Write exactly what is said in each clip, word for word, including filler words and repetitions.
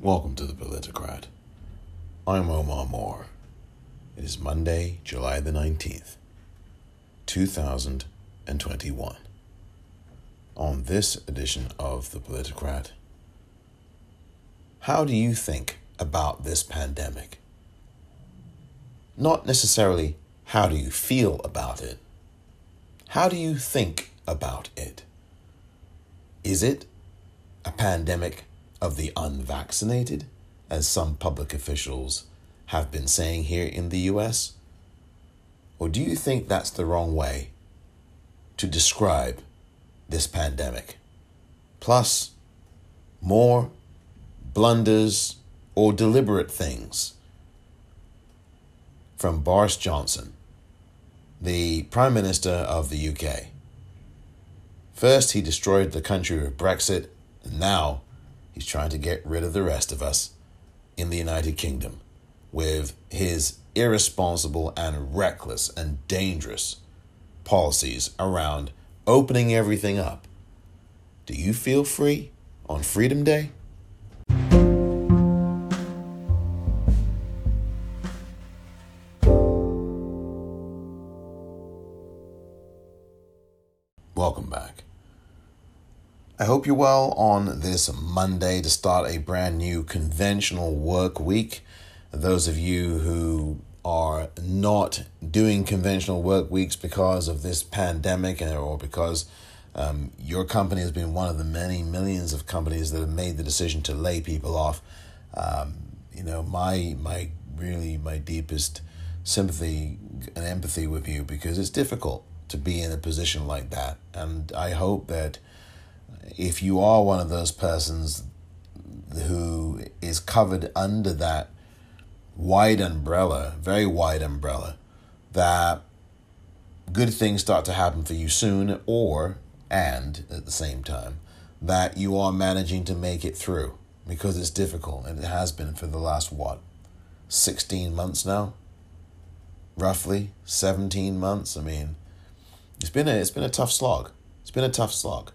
Welcome to the Politicrat. I'm Omar Moore. It is Monday, July the nineteenth, two thousand twenty-one. On this edition of the Politicrat, how do you think about this pandemic? Not necessarily how do you feel about it. How do you think about it? Is it a pandemic of the unvaccinated, as some public officials have been saying here in the U S? Or do you think that's the wrong way to describe this pandemic? Plus, more blunders or deliberate things from Boris Johnson, the Prime Minister of the U K. First, he destroyed the country with Brexit, and now he's trying to get rid of the rest of us in the United Kingdom with his irresponsible and reckless and dangerous policies around opening everything up. Do you feel free on Freedom Day? Welcome back. I hope you're well on this Monday to start a brand new conventional work week. Those of you who are not doing conventional work weeks because of this pandemic or because um, your company has been one of the many millions of companies that have made the decision to lay people off, um, you know, my my really my deepest sympathy and empathy with you, because it's difficult to be in a position like that. And I hope that if you are one of those persons who is covered under that wide umbrella, very wide umbrella, that good things start to happen for you soon, or, and at the same time, that you are managing to make it through, because it's difficult, and it has been for the last, what, sixteen months now? Roughly seventeen months. I mean, it's been a, it's been a tough slog. It's been a tough slog.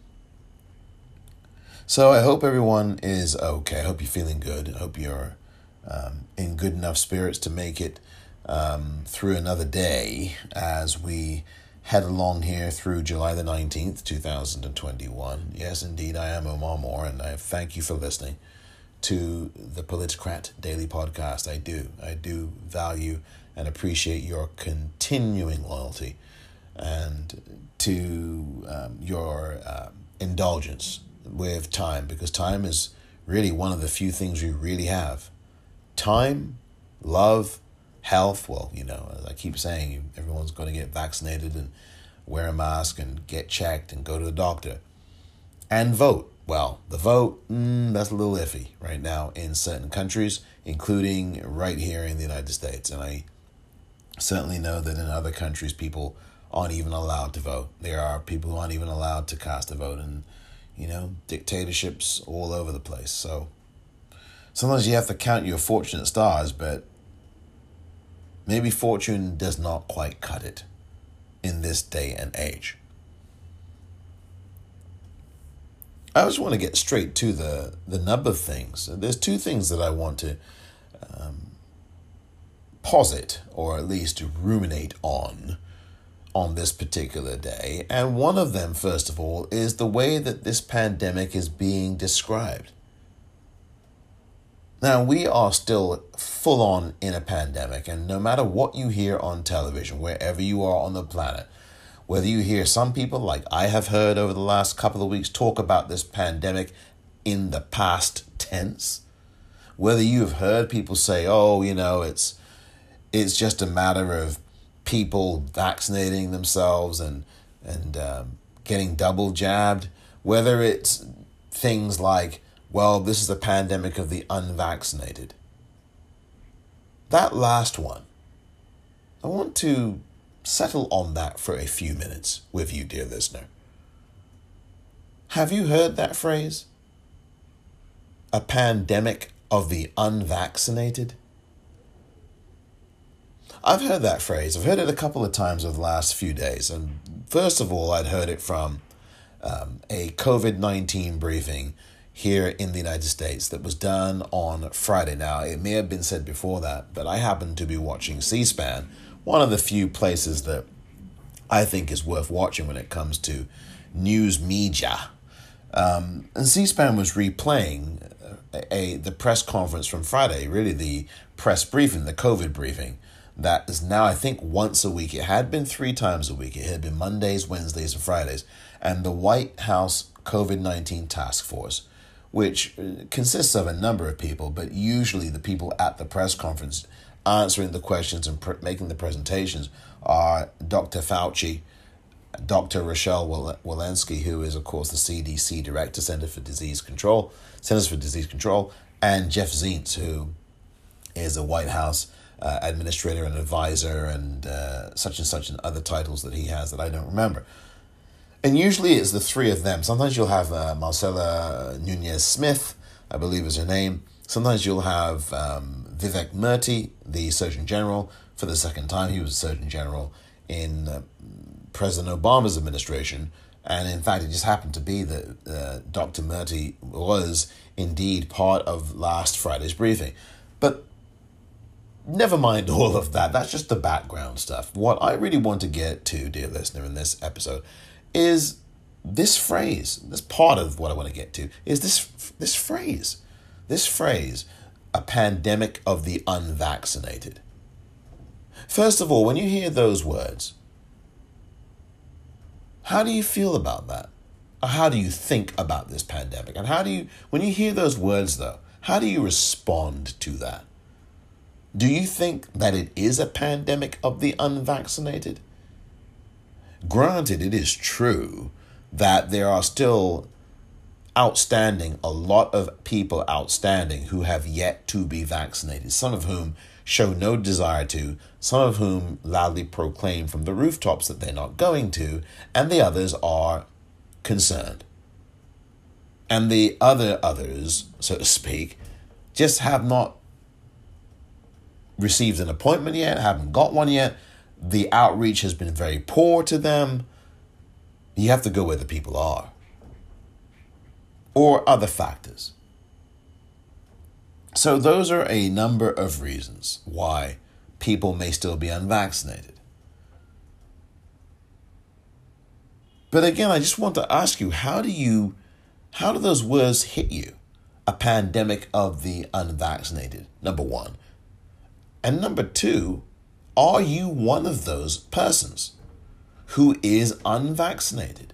So I hope everyone is okay. I hope you're feeling good. I hope you're um, in good enough spirits to make it um, through another day as we head along here through July the nineteenth, two thousand twenty-one. Yes, indeed, I am Omar Moore, and I thank you for listening to the Politicrat Daily Podcast. I do. I do value and appreciate your continuing loyalty and to um, your uh, indulgence with time, because time is really one of the few things we really have. Time, love, health. Well, you know, as I keep saying, everyone's going to get vaccinated and wear a mask and get checked and go to the doctor and vote. Well, the vote, mm, that's a little iffy right now in certain countries, including right here in the United States. And I certainly know that in other countries, people aren't even allowed to vote. There are people who aren't even allowed to cast a vote, and you know, dictatorships all over the place. So sometimes you have to count your fortunate stars, but maybe fortune does not quite cut it in this day and age. I just want to get straight to the, the nub of things. There's two things that I want to um, posit, or at least ruminate on, on this particular day. And one of them, first of all, is the way that this pandemic is being described. Now, we are still full on in a pandemic, and no matter what you hear on television, wherever you are on the planet, whether you hear some people, like I have heard over the last couple of weeks, talk about this pandemic in the past tense, whether you have heard people say, oh, you know, it's it's just a matter of people vaccinating themselves and and um, getting double jabbed, whether it's things like, well, this is a pandemic of the unvaccinated. That last one, I want to settle on that for a few minutes with you, dear listener. Have you heard that phrase? A pandemic of the unvaccinated? I've heard that phrase. I've heard it a couple of times over the last few days. And first of all, I'd heard it from um, a COVID nineteen briefing here in the United States that was done on Friday. Now, it may have been said before that, but I happened to be watching C-SPAN, one of the few places that I think is worth watching when it comes to news media. Um, and C-SPAN was replaying a, a the press conference from Friday, really the press briefing, the COVID briefing, that is now, I think, once a week. It had been three times a week. It had been Mondays, Wednesdays, and Fridays. And the White House COVID nineteen Task Force, which consists of a number of people, but usually the people at the press conference answering the questions and pr- making the presentations are Doctor Fauci, Doctor Rochelle Walensky, who is, of course, the C D C Director, Center for Disease Control, Centers for Disease Control, and Jeff Zients, who is a White House uh, administrator and advisor and uh, such and such and other titles that he has that I don't remember. And usually it's the three of them. Sometimes you'll have uh, Marcella Nunez-Smith, I believe is her name. Sometimes you'll have um, Vivek Murthy, the Surgeon General, for the second time. He was Surgeon General in uh, President Obama's administration. And in fact, it just happened to be that uh, Doctor Murthy was indeed part of last Friday's briefing. But never mind all of that. That's just the background stuff. What I really want to get to, dear listener, in this episode is this phrase. This part of what I want to get to is this this phrase. This phrase, a pandemic of the unvaccinated. First of all, when you hear those words, how do you feel about that? Or how do you think about this pandemic? And how do you, when you hear those words though, how do you respond to that? Do you think that it is a pandemic of the unvaccinated? Granted, it is true that there are still outstanding, a lot of people outstanding who have yet to be vaccinated, some of whom show no desire to, some of whom loudly proclaim from the rooftops that they're not going to, and the others are concerned. And the other others, so to speak, just have not received an appointment yet, haven't got one yet. The outreach has been very poor to them. You have to go where the people are. Or other factors. So those are a number of reasons why people may still be unvaccinated. But again, I just want to ask you, how do you, how do those words hit you? A pandemic of the unvaccinated, number one. And number two, are you one of those persons who is unvaccinated?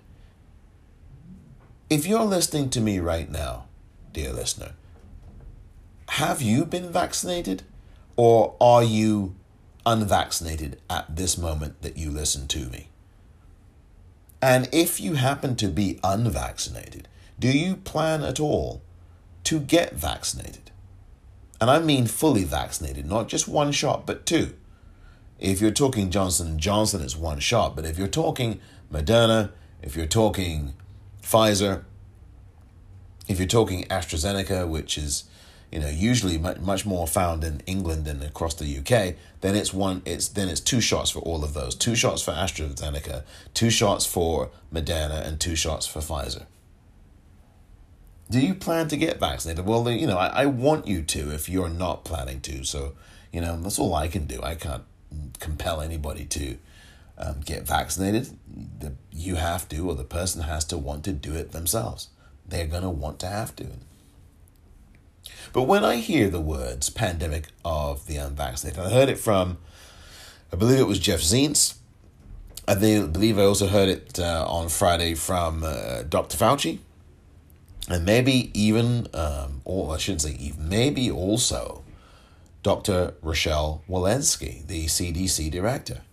If you're listening to me right now, dear listener, have you been vaccinated or are you unvaccinated at this moment that you listen to me? And if you happen to be unvaccinated, do you plan at all to get vaccinated? And I mean fully vaccinated, not just one shot, but two. If you're talking Johnson and Johnson, it's one shot. But if you're talking Moderna, if you're talking Pfizer, if you're talking AstraZeneca, which is, you know, usually much, much more found in England and across the U K, then it's one. It's then it's two shots for all of those. Two shots for AstraZeneca, two shots for Moderna, and two shots for Pfizer. Do you plan to get vaccinated? Well, you know, I, I want you to if you're not planning to. So, you know, that's all I can do. I can't compel anybody to um, get vaccinated. The, you have to, or the person has to want to do it themselves. They're going to want to have to. But when I hear the words pandemic of the unvaccinated, I heard it from, I believe it was Jeff Zients. I believe I also heard it uh, on Friday from uh, Doctor Fauci. And maybe even, um, or I shouldn't say even, maybe also Doctor Rochelle Walensky, the C D C director.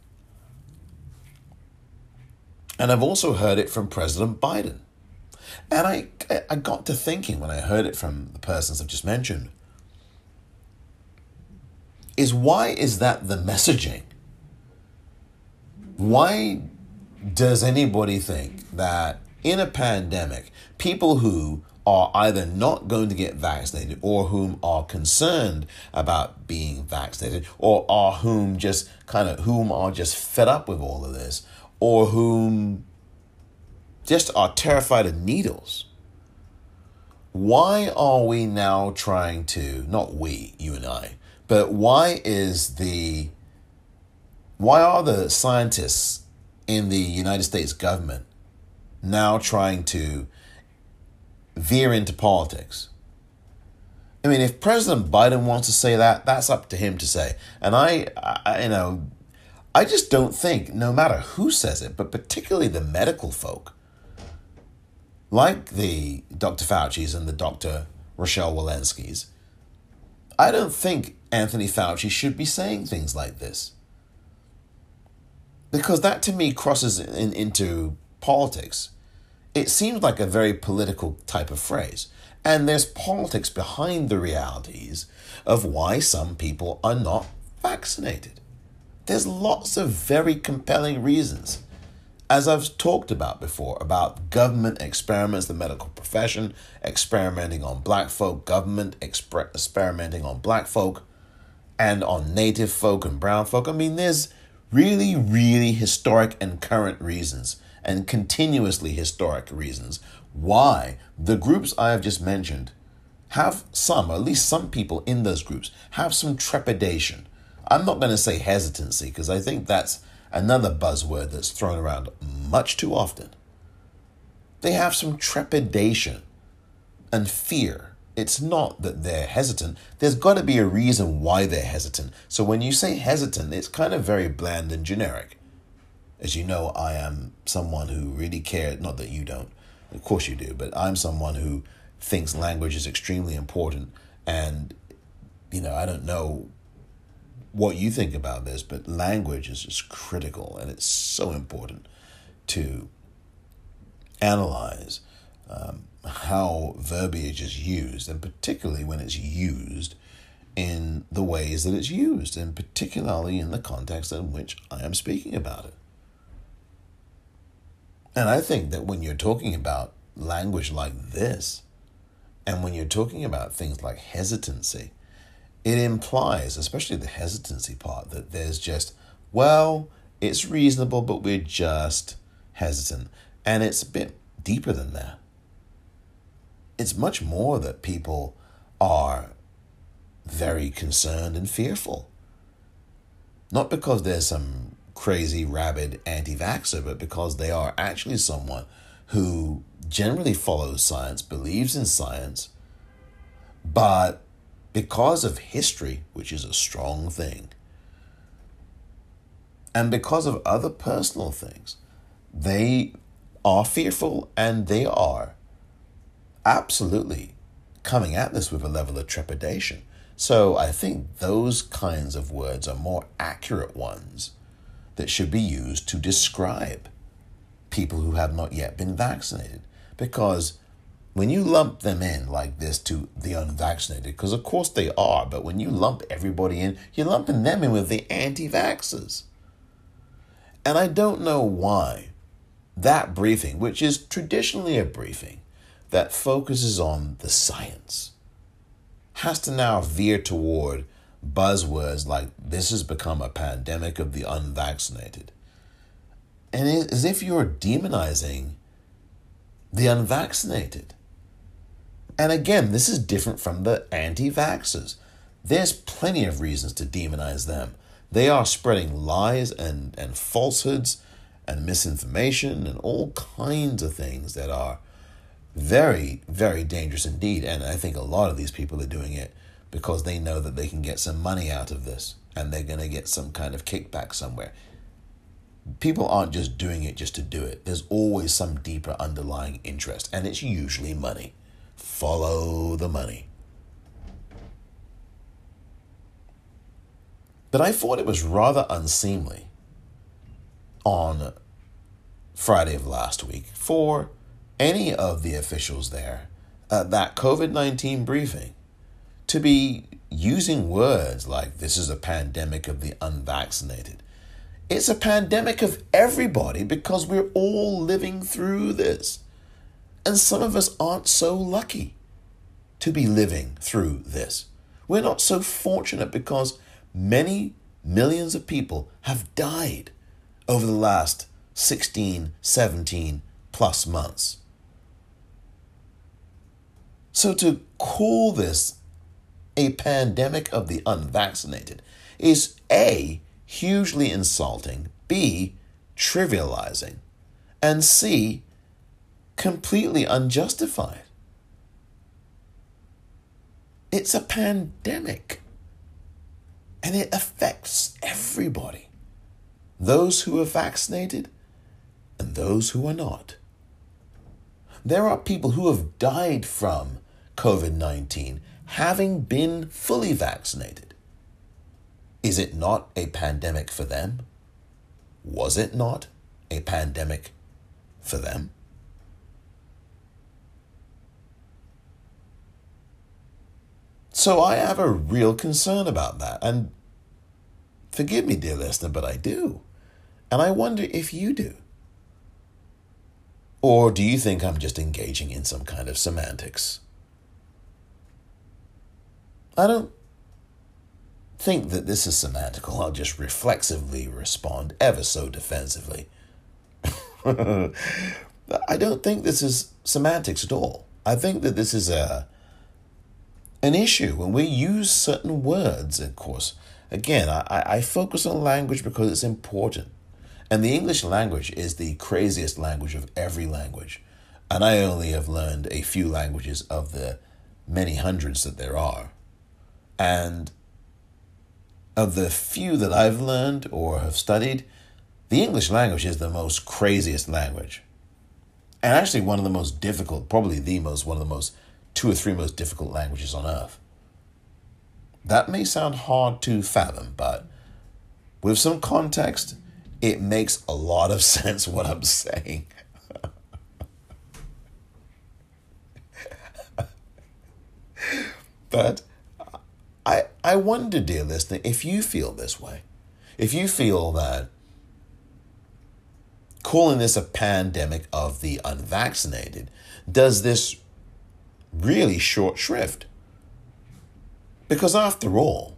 And I've also heard it from President Biden. And I, I got to thinking when I heard it from the persons I've just mentioned, is why is that the messaging? Why does anybody think that in a pandemic, people who are either not going to get vaccinated or whom are concerned about being vaccinated or are whom just kind of whom are just fed up with all of this or whom just are terrified of needles, why are we now trying to, not we, you and I, but why is the, why are the scientists in the United States government now trying to veer into politics? I mean, if President Biden wants to say that, that's up to him to say. And I, I, you know, I just don't think, no matter who says it, but particularly the medical folk, like the Doctor Fauci's and the Doctor Rochelle Walensky's, I don't think Anthony Fauci should be saying things like this. Because that, to me, crosses in, into politics. It seems like a very political type of phrase. And there's politics behind the realities of why some people are not vaccinated. There's lots of very compelling reasons. As I've talked about before, about government experiments, the medical profession experimenting on black folk, government exper- experimenting on black folk and on native folk and brown folk. I mean, there's really, really historic and current reasons and continuously historic reasons why the groups I have just mentioned have some, or at least some people in those groups, have some trepidation. I'm not going to say hesitancy, because I think that's another buzzword that's thrown around much too often. They have some trepidation and fear. It's not that they're hesitant. There's got to be a reason why they're hesitant. So when you say hesitant, it's kind of very bland and generic. As you know, I am someone who really cares, not that you don't, of course you do, but I'm someone who thinks language is extremely important. And, you know, I don't know what you think about this, but language is just critical, and it's so important to analyze um, how verbiage is used, and particularly when it's used in the ways that it's used, and particularly in the context in which I am speaking about it. And I think that when you're talking about language like this, and when you're talking about things like hesitancy, it implies, especially the hesitancy part, that there's just, well, it's reasonable, but we're just hesitant. And it's a bit deeper than that. It's much more that people are very concerned and fearful. Not because there's some crazy, rabid anti-vaxxer, but because they are actually someone who generally follows science, believes in science, but because of history, which is a strong thing, and because of other personal things, they are fearful, and they are absolutely coming at this with a level of trepidation. So I think those kinds of words are more accurate ones that should be used to describe people who have not yet been vaccinated. Because when you lump them in like this to the unvaccinated, because of course they are, but when you lump everybody in, you're lumping them in with the anti-vaxxers. And I don't know why that briefing, which is traditionally a briefing that focuses on the science, has to now veer toward buzzwords like this has become a pandemic of the unvaccinated. And it's as if you're demonizing the unvaccinated. And again, this is different from the anti-vaxxers. There's plenty of reasons to demonize them. They are spreading lies and, and falsehoods and misinformation and all kinds of things that are very, very dangerous indeed. And I think a lot of these people are doing it because they know that they can get some money out of this and they're going to get some kind of kickback somewhere. People aren't just doing it just to do it. There's always some deeper underlying interest, and it's usually money. Follow the money. But I thought it was rather unseemly on Friday of last week for any of the officials there at that COVID nineteen briefing to be using words like this is a pandemic of the unvaccinated. It's a pandemic of everybody because we're all living through this. And some of us aren't so lucky to be living through this. We're not so fortunate because many millions of people have died over the last sixteen, seventeen plus months. So to call this a pandemic of the unvaccinated is A, hugely insulting, B, trivializing, and C, completely unjustified. It's a pandemic, and it affects everybody. Those who are vaccinated and those who are not. There are people who have died from COVID nineteen having been fully vaccinated. Is it not a pandemic for them? Was it not a pandemic for them? So I have a real concern about that. And forgive me, dear listener, but I do. And I wonder if you do. Or do you think I'm just engaging in some kind of semantics? I don't think that this is semantical. I'll just reflexively respond ever so defensively. I don't think this is semantics at all. I think that this is a an issue when we use certain words. Of course, again, I, I focus on language because it's important. And the English language is the craziest language of every language. And I only have learned a few languages of the many hundreds that there are. And of the few that I've learned or have studied, the English language is the most craziest language. And actually one of the most difficult, probably the most, one of the most, two or three most difficult languages on earth. That may sound hard to fathom, but with some context, it makes a lot of sense what I'm saying. But I I wonder, dear listener, if you feel this way. If you feel that calling this a pandemic of the unvaccinated does this really short shrift. Because after all,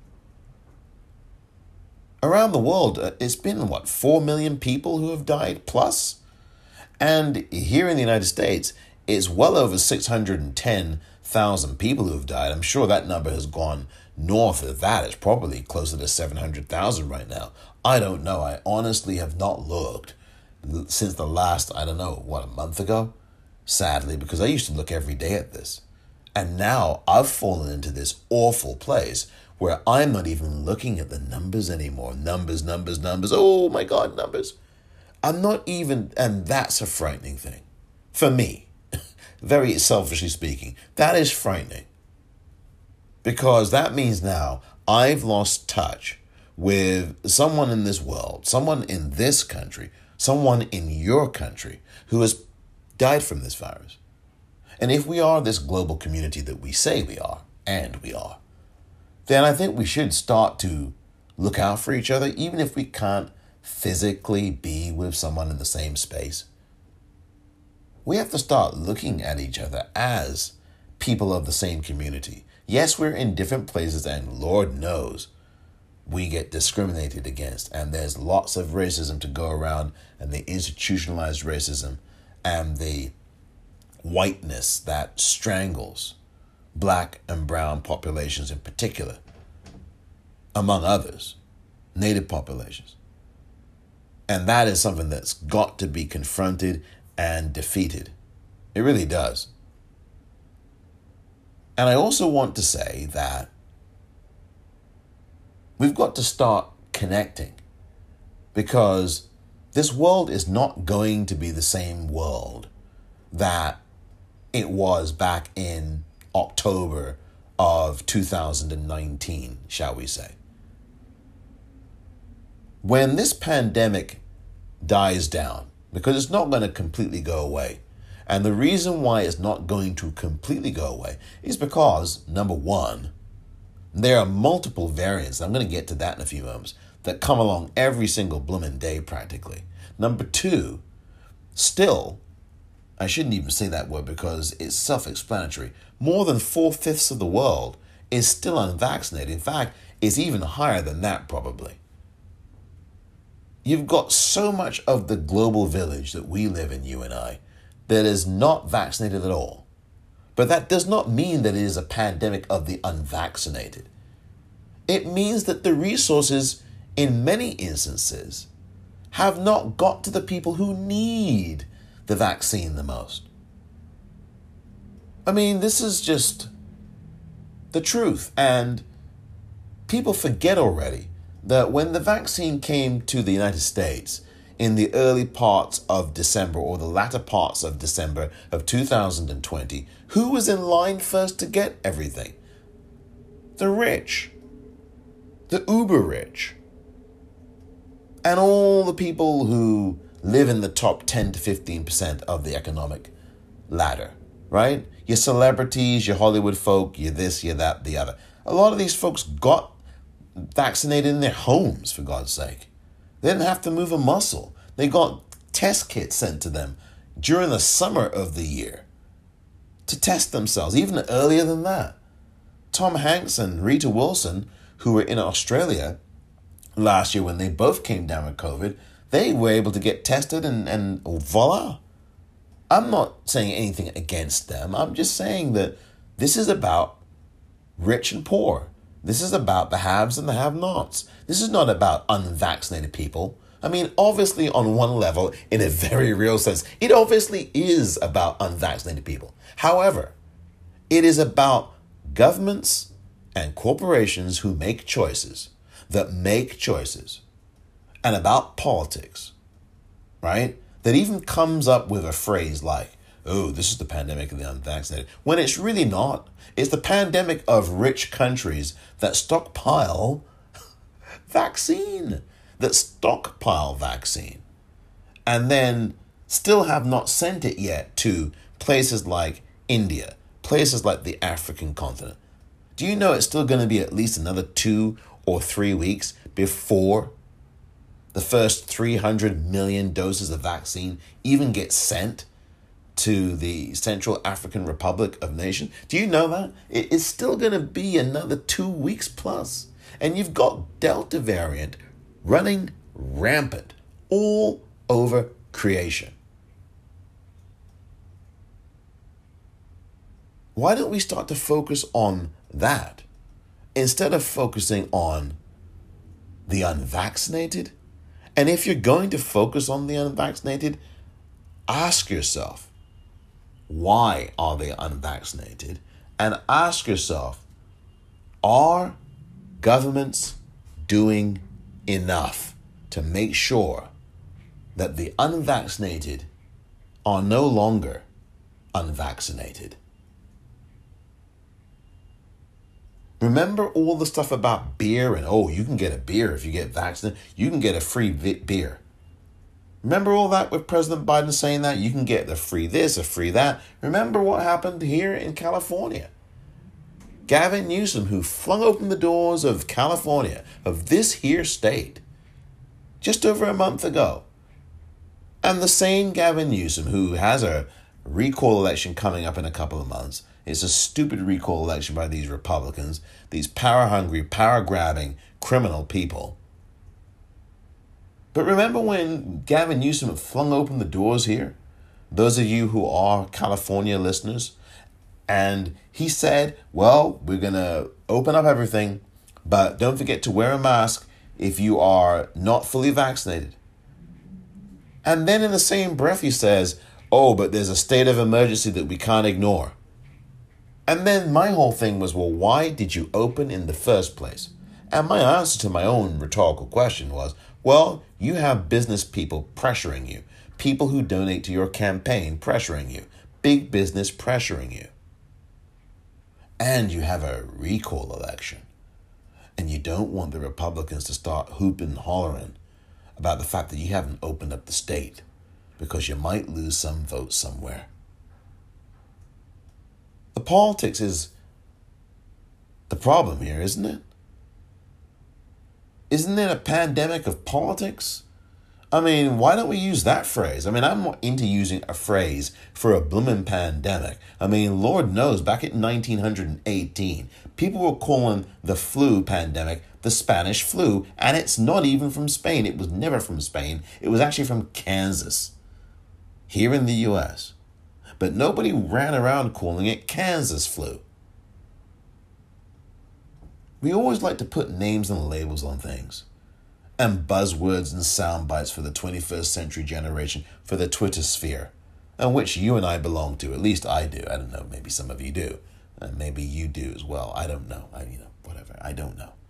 around the world, uh, it's been, what, four million people who have died plus? And here in the United States, it's well over six hundred ten thousand people who have died. I'm sure that number has gone north of that. It's probably closer to seven hundred thousand right now. I don't know. I honestly have not looked since the last, I don't know, what, a month ago? Sadly, because I used to look every day at this. And now I've fallen into this awful place where I'm not even looking at the numbers anymore. Numbers, numbers, numbers. Oh my God, numbers. I'm not even, and that's a frightening thing. For me, very selfishly speaking, that is frightening. Because that means now I've lost touch with someone in this world, someone in this country, someone in your country who has died from this virus. And if we are this global community that we say we are, and we are, then I think we should start to look out for each other, even if we can't physically be with someone in the same space. We have to start looking at each other as people of the same community. Yes, we're in different places, and Lord knows we get discriminated against, and there's lots of racism to go around, and the institutionalized racism and the whiteness that strangles black and brown populations in particular, among others, native populations. And that is something that's got to be confronted and defeated. It really does. And I also want to say that we've got to start connecting, because this world is not going to be the same world that it was back in October of two thousand nineteen, shall we say. When this pandemic dies down, because it's not going to completely go away, and the reason why it's not going to completely go away is because, number one, there are multiple variants, I'm going to get to that in a few moments, that come along every single blooming day practically. Number two, still, I shouldn't even say that word because it's self-explanatory, more than four-fifths of the world is still unvaccinated. In fact, it's even higher than that probably. You've got so much of the global village that we live in, you and I, that is not vaccinated at all. But that does not mean that it is a pandemic of the unvaccinated. It means that the resources, in many instances, have not got to the people who need the vaccine the most. I mean, this is just the truth. And people forget already that when the vaccine came to the United States in the early parts of December or the latter parts of December of two thousand twenty, who was in line first to get everything? The rich, the uber rich, and all the people who live in the top ten to fifteen percent of the economic ladder, right? Your celebrities, your Hollywood folk, your this, your that, the other. A lot of these folks got vaccinated in their homes, for God's sake. They didn't have to move a muscle. They got test kits sent to them during the summer of the year to test themselves, even earlier than that. Tom Hanks and Rita Wilson, who were in Australia last year when they both came down with COVID, they were able to get tested and, and voila. I'm not saying anything against them. I'm just saying that this is about rich and poor. This is about the haves and the have-nots. This is not about unvaccinated people. I mean, obviously, on one level, in a very real sense, it obviously is about unvaccinated people. However, it is about governments and corporations who make choices, that make choices, and about politics, right? That even comes up with a phrase like, oh, this is the pandemic of the unvaccinated, when it's really not. It's the pandemic of rich countries that stockpile vaccine, that stockpile vaccine, and then still have not sent it yet to places like India, places like the African continent. Do you know it's still going to be at least another two or three weeks before the first three hundred million doses of vaccine even get sent to the Central African Republic of Nations? Do you know that? It's still going to be another two weeks plus. And you've got Delta variant running rampant all over creation. Why don't we start to focus on that instead of focusing on the unvaccinated? And if you're going to focus on the unvaccinated, ask yourself, why are they unvaccinated? And ask yourself, are governments doing enough to make sure that the unvaccinated are no longer unvaccinated? Remember all the stuff about beer and, oh, you can get a beer if you get vaccinated. You can get a free vi- beer. Remember all that with President Biden saying that? You can get the free this, a free that. Remember what happened here in California? Gavin Newsom, who flung open the doors of California, of this here state, just over a month ago. And the same Gavin Newsom, who has a recall election coming up in a couple of months. It's a stupid recall election by these Republicans, these power-hungry, power-grabbing, criminal people. But remember when Gavin Newsom flung open the doors here? Those of you who are California listeners. And he said, well, we're going to open up everything, but don't forget to wear a mask if you are not fully vaccinated. And then in the same breath, he says, oh, but there's a state of emergency that we can't ignore. And then my whole thing was, well, why did you open in the first place? And my answer to my own rhetorical question was, well, you have business people pressuring you, people who donate to your campaign pressuring you, big business pressuring you. And you have a recall election. And you don't want the Republicans to start hooping and hollering about the fact that you haven't opened up the state because you might lose some votes somewhere. The politics is the problem here, isn't it? Isn't it a pandemic of politics? I mean, why don't we use that phrase? I mean, I'm more into using a phrase for a blooming pandemic. I mean, Lord knows, back in nineteen eighteen, people were calling the flu pandemic the Spanish flu, and it's not even from Spain. It was never from Spain. It was actually from Kansas, here in the U S. but nobody ran around calling it Kansas flu. We always like to put names and labels on things, and buzzwords and sound bites for the twenty-first century generation, for the Twitter sphere, and which you and I belong to. At least I do. I don't know. Maybe some of you do. And maybe you do as well. I don't know. I, you know, whatever. I don't know.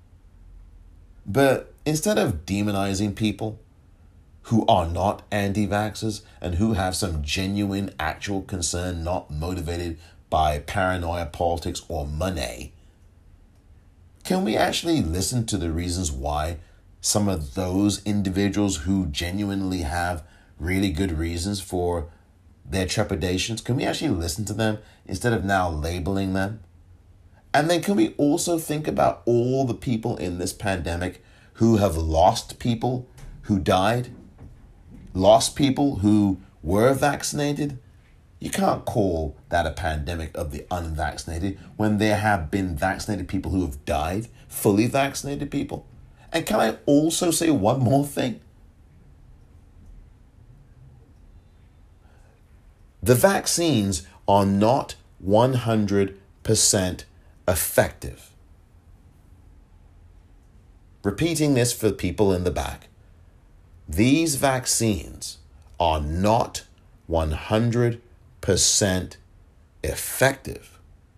But instead of demonizing people who are not anti-vaxxers and who have some genuine, actual concern, not motivated by paranoia, politics, or money, can we actually listen to the reasons why some of those individuals who genuinely have really good reasons for their trepidations, can we actually listen to them instead of now labeling them? And then can we also think about all the people in this pandemic who have lost people who died, lost people who were vaccinated? You can't call that a pandemic of the unvaccinated when there have been vaccinated people who have died, fully vaccinated people. And can I also say one more thing? The vaccines are not one hundred percent effective. Repeating this for people in the back. These vaccines are not one hundred percent effective.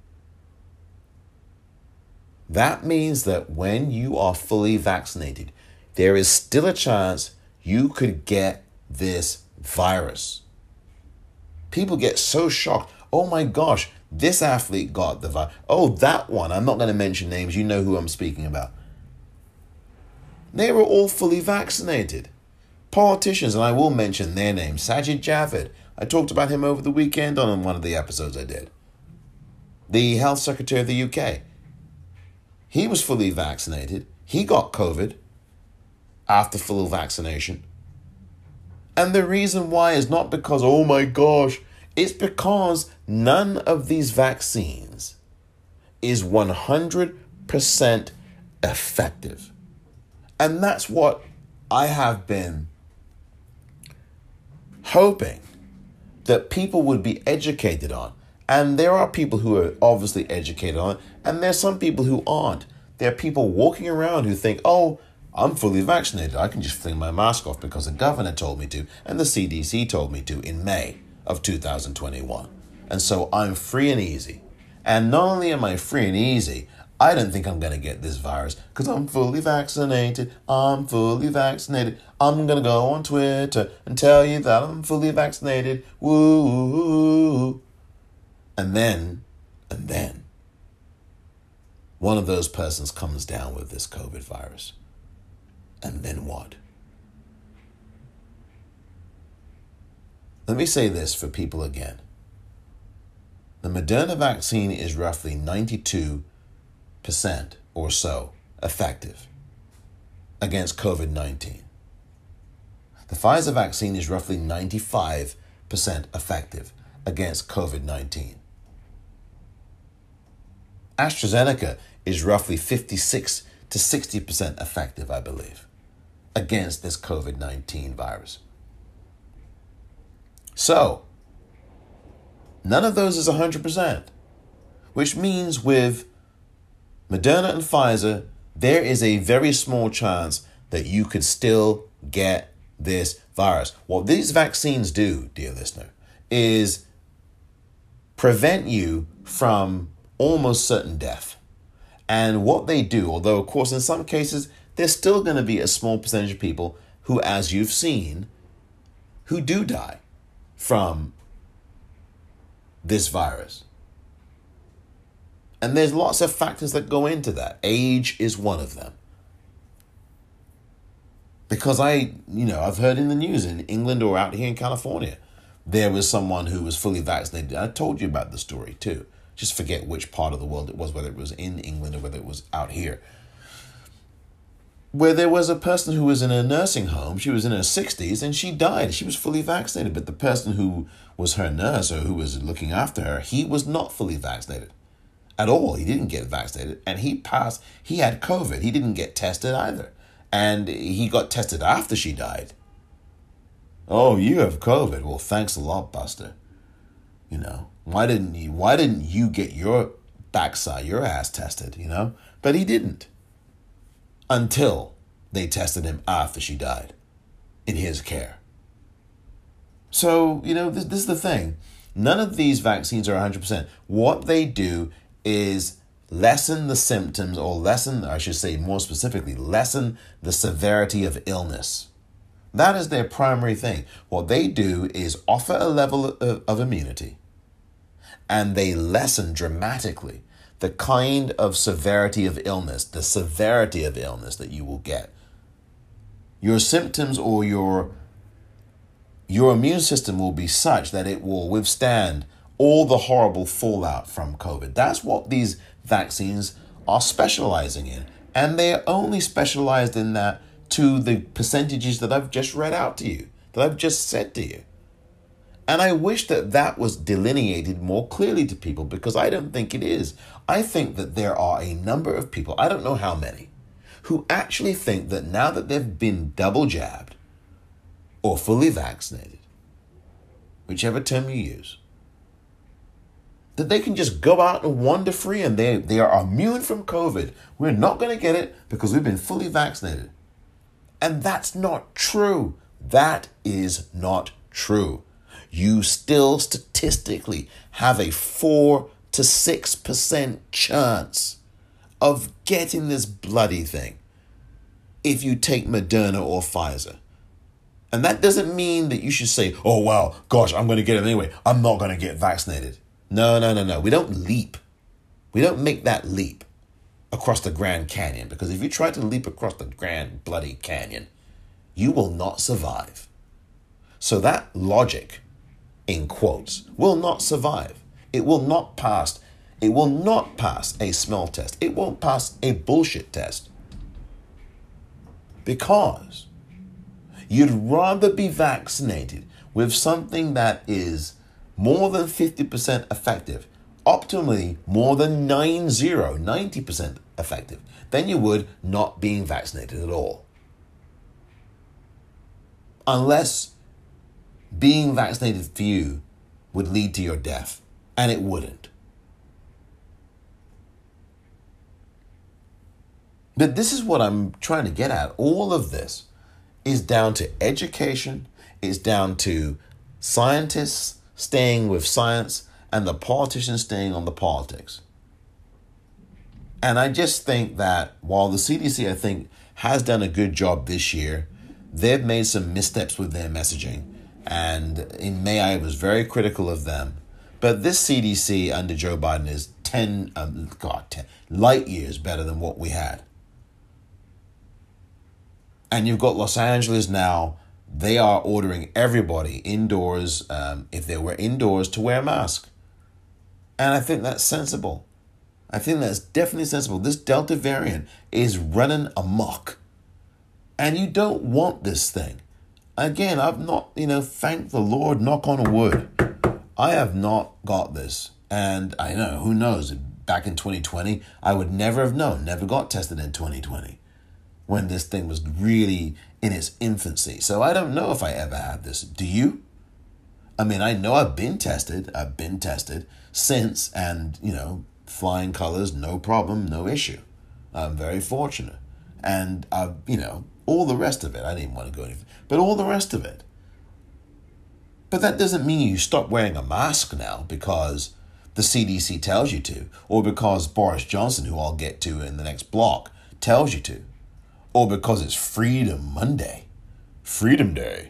That means that when you are fully vaccinated, there is still a chance you could get this virus. People get so shocked. Oh my gosh, this athlete got the virus. Oh, that one. I'm not going to mention names. You know who I'm speaking about. They were all fully vaccinated. Politicians, and I will mention their names. Sajid Javid. I talked about him over the weekend on one of the episodes I did. The Health Secretary of the U K. He was fully vaccinated. He got COVID after full vaccination. And the reason why is not because, oh my gosh, it's because none of these vaccines is one hundred percent effective. And that's what I have been hoping that people would be educated on. And there are people who are obviously educated on it, and there's some people who aren't. There are people walking around who think, oh, I'm fully vaccinated. I can just fling my mask off because the governor told me to and the C D C told me to in May of two thousand twenty-one. And so I'm free and easy. And not only am I free and easy, I don't think I'm going to get this virus because I'm fully vaccinated. I'm fully vaccinated. I'm going to go on Twitter and tell you that I'm fully vaccinated. Woo. And then, and then, one of those persons comes down with this COVID virus. And then what? Let me say this for people again. The Moderna vaccine is roughly ninety-two percent or so effective against COVID nineteen. The Pfizer vaccine is roughly ninety-five percent effective against COVID nineteen. AstraZeneca is roughly fifty-six to sixty percent effective, I believe, against this COVID nineteen virus. So, none of those is one hundred percent, which means with Moderna and Pfizer, there is a very small chance that you could still get this virus. What these vaccines do, dear listener, is prevent you from almost certain death. And what they do, although of course in some cases, there's still going to be a small percentage of people who, as you've seen, who do die from this virus. And there's lots of factors that go into that. Age is one of them. Because I, you know, I've heard in the news in England or out here in California, there was someone who was fully vaccinated. I told you about the story too. Just forget which part of the world it was, whether it was in England or whether it was out here. Where there was a person who was in a nursing home. She was in her sixties and she died. She was fully vaccinated. But the person who was her nurse or who was looking after her, he was not fully vaccinated at all. He didn't get vaccinated. And he passed. He had COVID. He didn't get tested either. And he got tested after she died. Oh, you have COVID. Well, thanks a lot, Buster. You know, why didn't you, why didn't you get your backside, your ass tested, you know? But he didn't until they tested him after she died in his care. So, you know, this, this is the thing. None of these vaccines are one hundred percent. What they do is lessen the symptoms, or lessen, I should say more specifically, lessen the severity of illness. That is their primary thing. What they do is offer a level of, of immunity, and they lessen dramatically the kind of severity of illness, the severity of illness that you will get. Your symptoms or your your immune system will be such that it will withstand all the horrible fallout from COVID. That's what these vaccines are specializing in. And they are only specialized in that to the percentages that I've just read out to you, that I've just said to you. And I wish that that was delineated more clearly to people, because I don't think it is. I think that there are a number of people, I don't know how many, who actually think that now that they've been double jabbed or fully vaccinated, whichever term you use, that they can just go out and wander free and they, they are immune from COVID. We're not going to get it because we've been fully vaccinated. And that's not true. That is not true. You still statistically have a four to six percent chance of getting this bloody thing if you take Moderna or Pfizer. And that doesn't mean that you should say, oh, wow, gosh, I'm going to get it anyway. I'm not going to get vaccinated. No, no, no, no. We don't leap. We don't make that leap across the Grand Canyon, because if you try to leap across the Grand Bloody Canyon, you will not survive. So that logic, in quotes, will not survive. It will not pass. It will not pass a smell test. It won't pass a bullshit test. Because you'd rather be vaccinated with something that is more than fifty percent effective, optimally more than ninety percent effective, than you would not being vaccinated at all. Unless being vaccinated for you would lead to your death, and it wouldn't. But this is what I'm trying to get at. All of this is down to education, it's down to scientists staying with science and the politicians staying on the politics. And I just think that while the C D C, I think, has done a good job this year, they've made some missteps with their messaging. And in May, I was very critical of them. But this C D C under Joe Biden is ten, um, God, ten light years better than what we had. And you've got Los Angeles now. They are ordering everybody indoors, um, if they were indoors, to wear a mask. And I think that's sensible. I think that's definitely sensible. This Delta variant is running amok. And you don't want this thing. Again, I've not, you know, thank the Lord, knock on wood, I have not got this. And I know, who knows, back in twenty twenty, I would never have known, never got tested in twenty twenty, when this thing was really in its infancy. So I don't know if I ever had this. Do you? I mean, I know I've been tested. I've been tested since, and, you know, flying colors, no problem, no issue. I'm very fortunate. And, I've, you know, all the rest of it, I didn't want to go any, but all the rest of it. But that doesn't mean you stop wearing a mask now because the C D C tells you to, or because Boris Johnson, who I'll get to in the next block, tells you to, or because it's Freedom Monday, Freedom Day.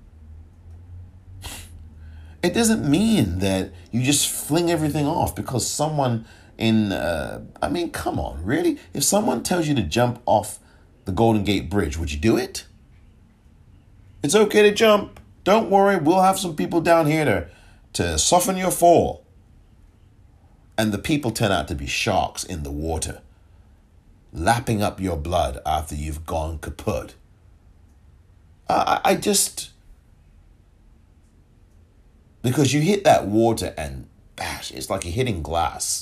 It doesn't mean that you just fling everything off because someone in, uh, I mean, come on, really? If someone tells you to jump off the Golden Gate Bridge, would you do it? It's okay to jump. Don't worry, we'll have some people down here to, to soften your fall. And the people turn out to be sharks in the water, lapping up your blood after you've gone kaput. I, I just... Because you hit that water and bash, it's like you're hitting glass.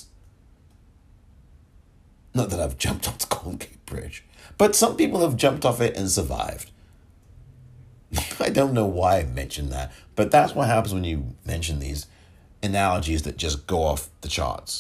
Not that I've jumped off the Golden Gate Bridge, but some people have jumped off it and survived. I don't know why I mentioned that, but that's what happens when you mention these analogies that just go off the charts.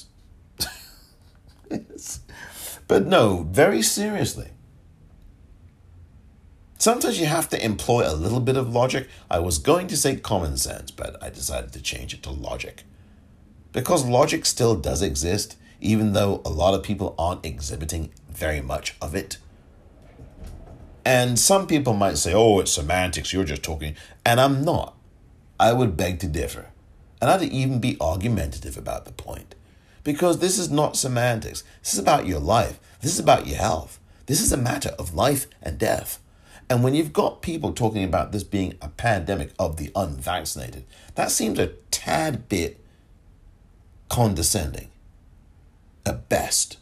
But no, very seriously. Sometimes you have to employ a little bit of logic. I was going to say common sense, but I decided to change it to logic. Because logic still does exist, even though a lot of people aren't exhibiting very much of it. And some people might say, oh, it's semantics, you're just talking. And I'm not. I would beg to differ. And I'd even be argumentative about the point. Because this is not semantics. This is about your life. This is about your health. This is a matter of life and death. And when you've got people talking about this being a pandemic of the unvaccinated, that seems a tad bit condescending at best.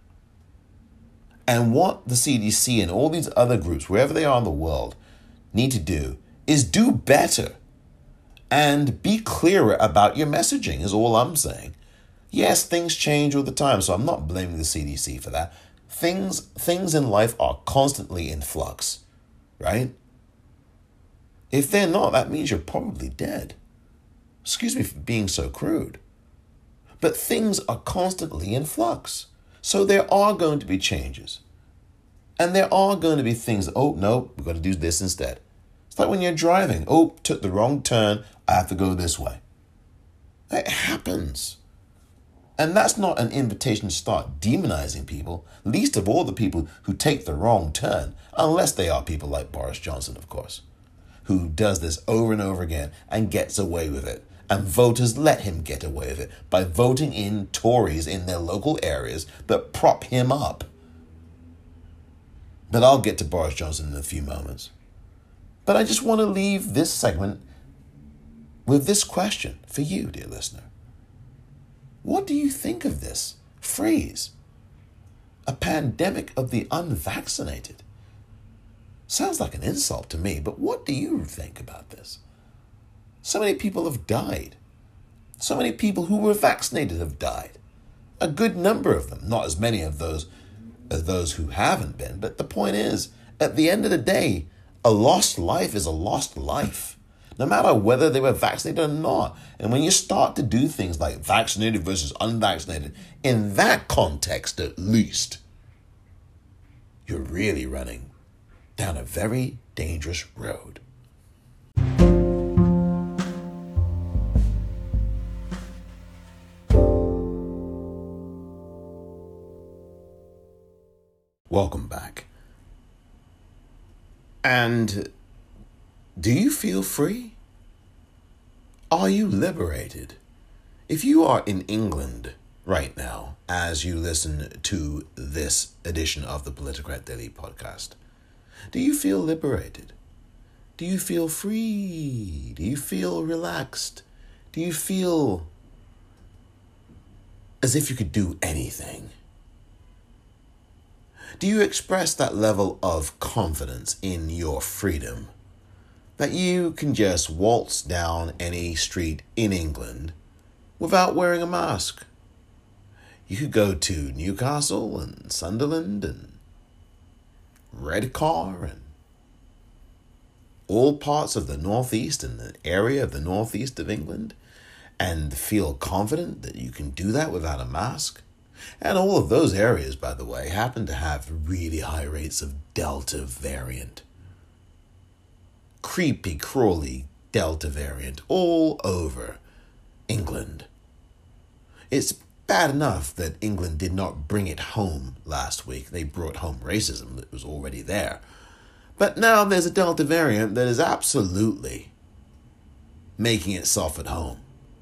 And what the C D C and all these other groups, wherever they are in the world, need to do is do better and be clearer about your messaging is all I'm saying. Yes, things change all the time, so I'm not blaming the C D C for that. Things, things in life are constantly in flux, right? If they're not, that means you're probably dead. Excuse me for being so crude. But things are constantly in flux. So there are going to be changes. And there are going to be things, oh, no, we've got to do this instead. It's like when you're driving. Oh, took the wrong turn. I have to go this way. It happens. And that's not an invitation to start demonizing people, least of all the people who take the wrong turn, unless they are people like Boris Johnson, of course, who does this over and over again and gets away with it. And voters let him get away with it by voting in Tories in their local areas that prop him up. But I'll get to Boris Johnson in a few moments. But I just want to leave this segment with this question for you, dear listener. What do you think of this phrase? A pandemic of the unvaccinated. Sounds like an insult to me, but what do you think about this? So many people have died. So many people who were vaccinated have died. A good number of them, not as many of those as those who haven't been. But the point is, at the end of the day, a lost life is a lost life, no matter whether they were vaccinated or not. And when you start to do things like vaccinated versus unvaccinated, in that context at least, you're really running down a very dangerous road. Welcome back. And do you feel free? Are you liberated? If you are in England right now, as you listen to this edition of the Politicrat Daily podcast, do you feel liberated? Do you feel free? Do you feel relaxed? Do you feel as if you could do anything? Do you express that level of confidence in your freedom that you can just waltz down any street in England without wearing a mask? You could go to Newcastle and Sunderland and Redcar and all parts of the northeast and the area of the northeast of England and feel confident that you can do that without a mask. And all of those areas, by the way, happen to have really high rates of Delta variant. Creepy, crawly Delta variant all over England. It's bad enough that England did not bring it home last week. They brought home racism that was already there. But now there's a Delta variant that is absolutely making itself at home.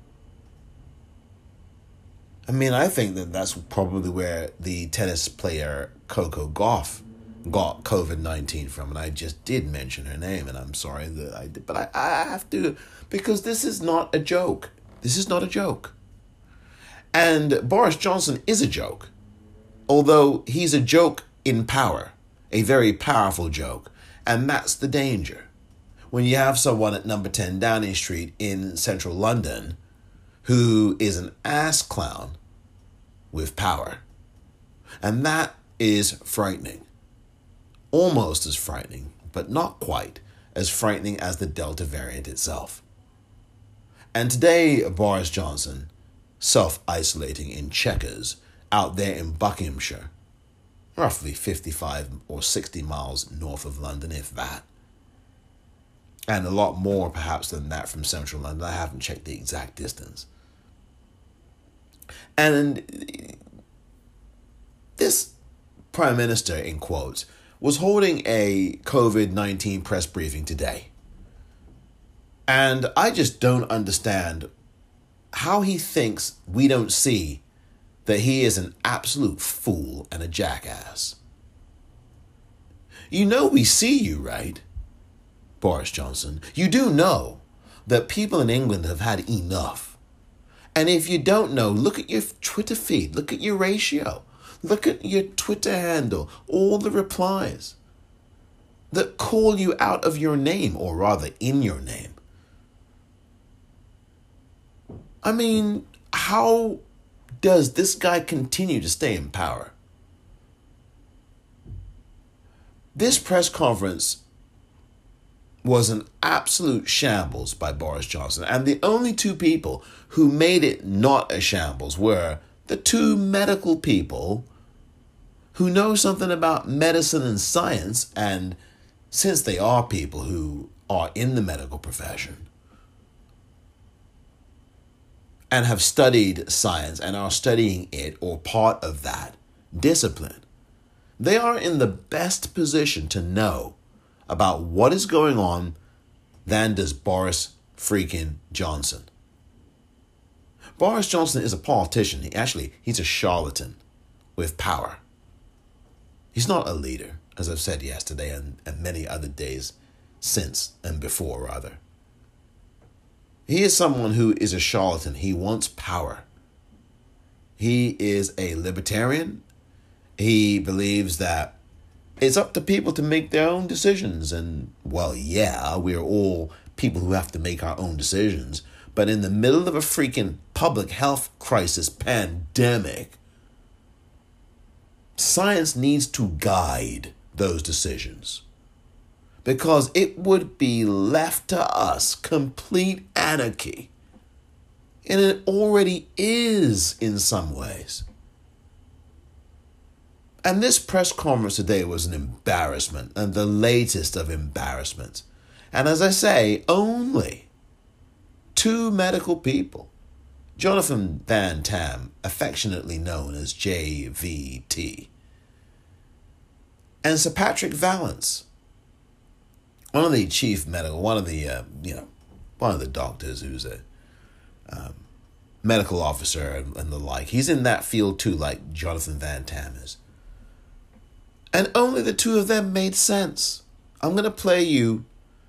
I mean, I think that that's probably where the tennis player Coco Gauff got covid nineteen from. And I just did mention her name, and I'm sorry that I did. But I, I have to, because this is not a joke. This is not a joke. And Boris Johnson is a joke. Although he's a joke in power. A very powerful joke. And that's the danger. When you have someone at number ten Downing Street in central London who is an ass clown with power. And that is frightening. Almost as frightening, but not quite as frightening as the Delta variant itself. And today, Boris Johnson, self-isolating in Chequers, out there in Buckinghamshire, roughly fifty-five or sixty miles north of London, if that. And a lot more, perhaps, than that from central London. I haven't checked the exact distance. And this Prime Minister, in quotes, was holding a COVID nineteen press briefing today. And I just don't understand how he thinks we don't see that he is an absolute fool and a jackass. You know we see you, right, Boris Johnson? You do know that people in England have had enough. And if you don't know, look at your Twitter feed, look at your ratio, look at your Twitter handle, all the replies that call you out of your name, or rather in your name. I mean, how does this guy continue to stay in power? This press conference was an absolute shambles by Boris Johnson. And the only two people who made it not a shambles were the two medical people who know something about medicine and science. And since they are people who are in the medical profession and have studied science and are studying it or part of that discipline, they are in the best position to know about what is going on than does Boris freaking Johnson. Boris Johnson is a politician. He actually, he's a charlatan with power. He's not a leader, as I've said yesterday and, and many other days since and before, rather. He is someone who is a charlatan. He wants power. He is a libertarian. He believes that it's up to people to make their own decisions. And, well, yeah, we're all people who have to make our own decisions. But in the middle of a freaking public health crisis pandemic, science needs to guide those decisions. Because it would be left to us complete anarchy. And it already is in some ways. And this press conference today was an embarrassment, and the latest of embarrassments. And as I say, only two medical people, Jonathan Van Tam, affectionately known as J V T, and Sir Patrick Vallance, one of the chief medical, one of the, uh, you know, one of the doctors who's a um, medical officer and, and the like. He's in that field too, like Jonathan Van Tam is. And only the two of them made sense. I'm going to play you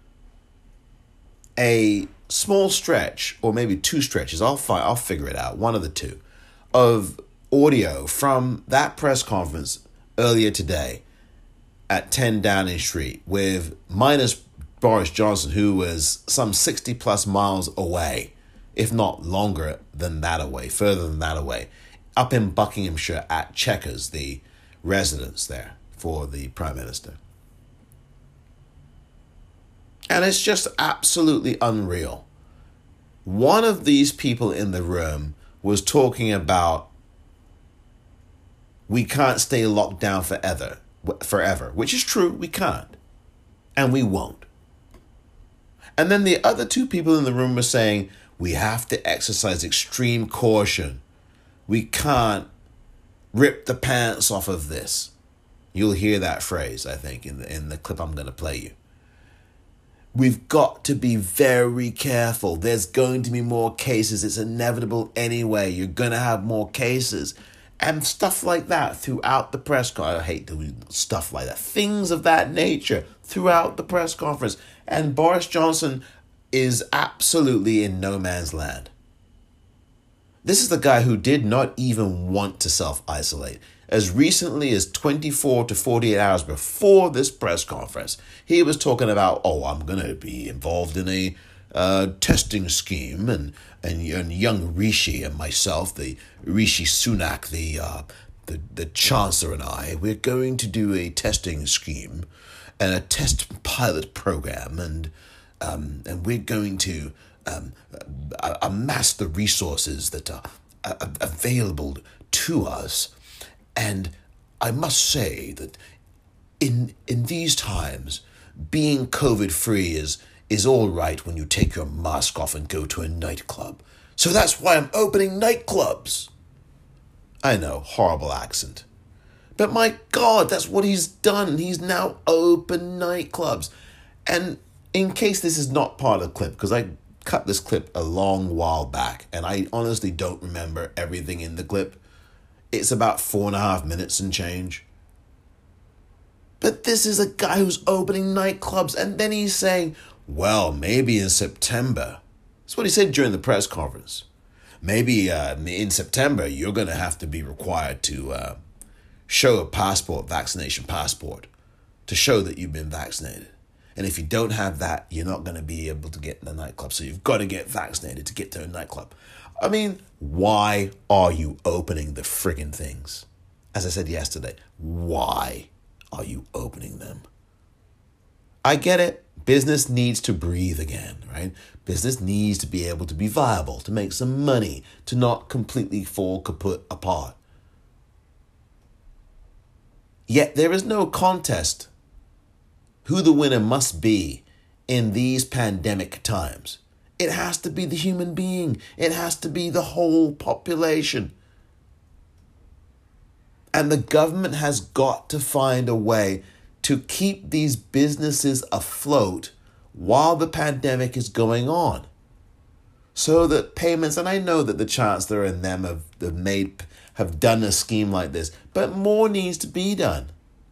a small stretch, or maybe two stretches, I'll find, I'll figure it out, one of the two, of audio from that press conference earlier today at ten Downing Street with minus Boris Johnson, who was some sixty plus miles away, if not longer than that away, further than that away, up in Buckinghamshire at Chequers, the residence there for the Prime Minister. And it's just absolutely unreal. One of these people in the room was talking about we can't stay locked down forever, forever, which is true, we can't. And we won't. And then the other two people in the room were saying we have to exercise extreme caution. We can't rip the pants off of this. You'll hear that phrase, I think, in the in the clip I'm going to play you. We've got to be very careful. There's going to be more cases. It's inevitable anyway. You're going to have more cases. And stuff like that throughout the press conference. I hate doing stuff like that. Things of that nature throughout the press conference. And Boris Johnson is absolutely in no man's land. This is the guy who did not even want to self-isolate. As recently as twenty-four to forty-eight hours before this press conference, he was talking about, oh, I'm going to be involved in a uh, testing scheme. And, and and young Rishi and myself, the Rishi Sunak, the, uh, the, the Chancellor and I, we're going to do a testing scheme and a test pilot program. And, um, and we're going to um, uh, amass the resources that are uh, available to us. And I must say that in in these times, being COVID-free is, is all right when you take your mask off and go to a nightclub. So that's why I'm opening nightclubs. I know, horrible accent. But my God, that's what he's done. He's now opened nightclubs. And in case this is not part of the clip, because I cut this clip a long while back, and I honestly don't remember everything in the clip. It's about four and a half minutes and change. But this is a guy who's opening nightclubs, and then he's saying, well, maybe in September. That's what he said during the press conference. Maybe uh, in September, you're going to have to be required to uh, show a passport, vaccination passport, to show that you've been vaccinated. And if you don't have that, you're not going to be able to get in the nightclub. So you've got to get vaccinated to get to a nightclub. I mean, why are you opening the friggin' things? As I said yesterday, why are you opening them? I get it. Business needs to breathe again, right? Business needs to be able to be viable, to make some money, to not completely fall kaput apart. Yet there is no contest who the winner must be in these pandemic times. It has to be the human being. It has to be the whole population. And the government has got to find a way to keep these businesses afloat while the pandemic is going on. So that payments, and I know that the Chancellor and them have, have made have done a scheme like this, but more needs to be done.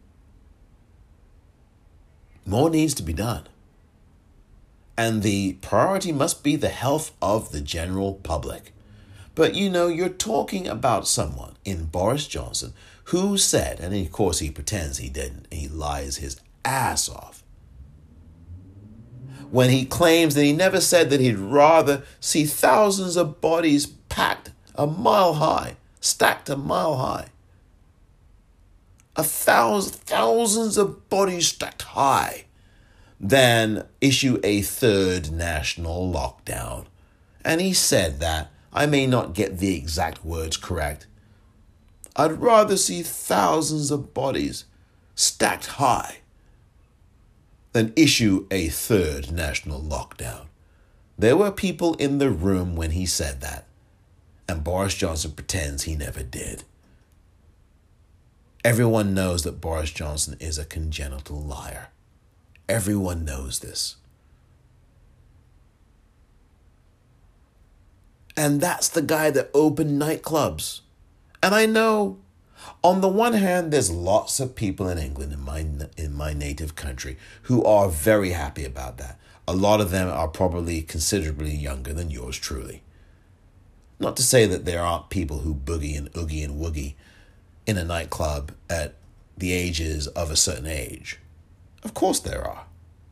More needs to be done. And the priority must be the health of the general public. But you know, you're talking about someone in Boris Johnson who said, and of course he pretends he didn't, he lies his ass off, when he claims that he never said that he'd rather see thousands of bodies packed a mile high, stacked a mile high. A thousand, thousands of bodies stacked high, than issue a third national lockdown. And he said that, I may not get the exact words correct, I'd rather see thousands of bodies stacked high than issue a third national lockdown. There were people in the room when he said that, and Boris Johnson pretends he never did. Everyone knows that Boris Johnson is a congenital liar. Everyone knows this. And that's the guy that opened nightclubs. And I know, on the one hand, there's lots of people in England, in my in my native country, who are very happy about that. A lot of them are probably considerably younger than yours truly. Not to say that there aren't people who boogie and oogie and woogie in a nightclub at the ages of a certain age. Of course there are.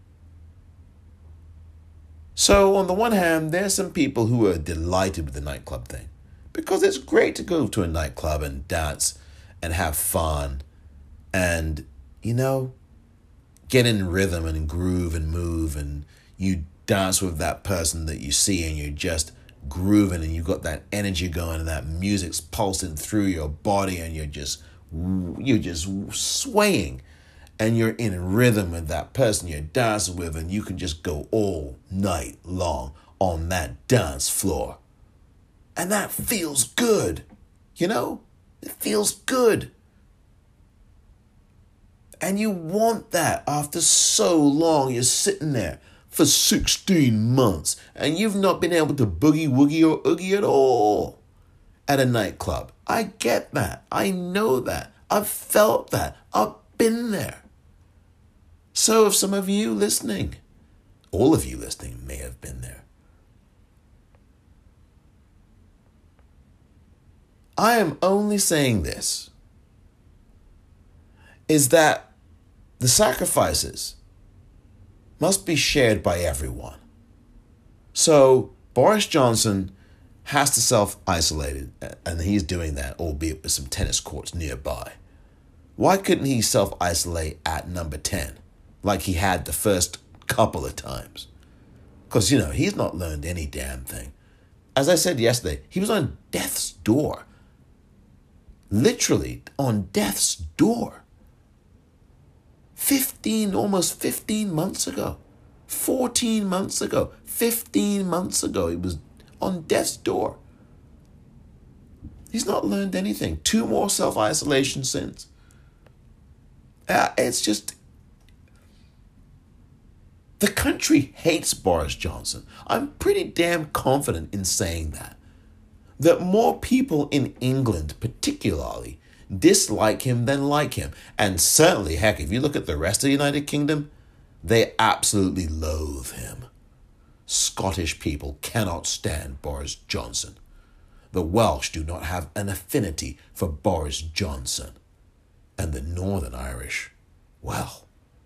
So on the one hand, there's some people who are delighted with the nightclub thing, because it's great to go to a nightclub and dance and have fun and, you know, get in rhythm and groove and move, and you dance with that person that you see and you're just grooving and you've got that energy going and that music's pulsing through your body and you're just you're just swaying and you're in rhythm with that person you're dancing with, and you can just go all night long on that dance floor. And that feels good, you know? It feels good. And you want that after so long. You're sitting there for sixteen months and you've not been able to boogie, woogie, or oogie at all at a nightclub. I get that. I know that. I've felt that. I've been there. So if some of you listening, all of you listening may have been there, I am only saying this, is that the sacrifices must be shared by everyone. So Boris Johnson has to self-isolate, and he's doing that, albeit with some tennis courts nearby. Why couldn't he self-isolate at number ten, like he had the first couple of times? Because, you know, he's not learned any damn thing. As I said yesterday, he was on death's door. Literally on death's door. fifteen, almost fifteen months ago. fourteen months ago. fifteen months ago, he was on death's door. He's not learned anything. Two more self-isolation sins. Uh, it's just... The country hates Boris Johnson. I'm pretty damn confident in saying that. That more people in England, particularly, dislike him than like him. And certainly, heck, if you look at the rest of the United Kingdom, they absolutely loathe him. Scottish people cannot stand Boris Johnson. The Welsh do not have an affinity for Boris Johnson. And the Northern Irish, well,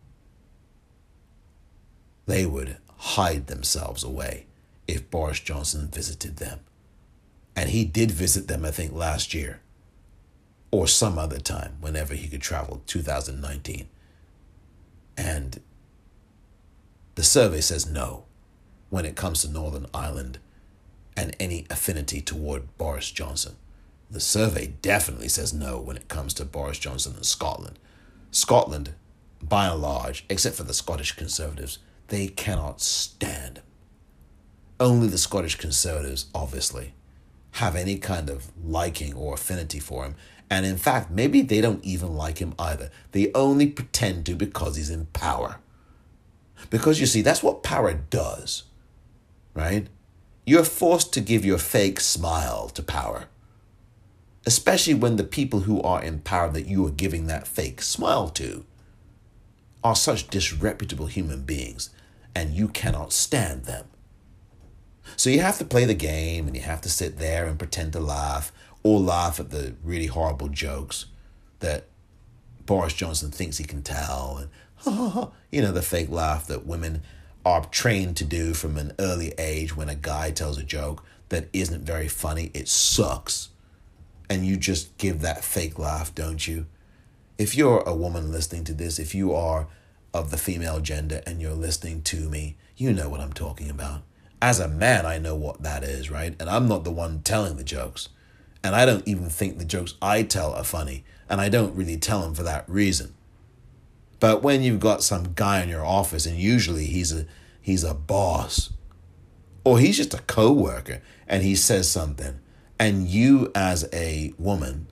they would hide themselves away if Boris Johnson visited them. And he did visit them, I think, last year. Or some other time, whenever he could travel, two thousand nineteen. And the survey says no when it comes to Northern Ireland and any affinity toward Boris Johnson. The survey definitely says no when it comes to Boris Johnson and Scotland. Scotland, by and large, except for the Scottish Conservatives, they cannot stand him. Only the Scottish Conservatives, obviously, have any kind of liking or affinity for him. And in fact, maybe they don't even like him either. They only pretend to because he's in power. Because you see, that's what power does, right? You're forced to give your fake smile to power. Especially when the people who are in power that you are giving that fake smile to are such disreputable human beings, and you cannot stand them. So you have to play the game, and you have to sit there and pretend to laugh, or laugh at the really horrible jokes that Boris Johnson thinks he can tell, and you know, the fake laugh that women are trained to do from an early age when a guy tells a joke that isn't very funny. It sucks. And you just give that fake laugh, don't you? If you're a woman listening to this, if you are of the female gender and you're listening to me, you know what I'm talking about. As a man, I know what that is, right? And I'm not the one telling the jokes. And I don't even think the jokes I tell are funny. And I don't really tell them for that reason. But when you've got some guy in your office, and usually he's a he's a boss, or he's just a co-worker, and he says something, and you as a woman,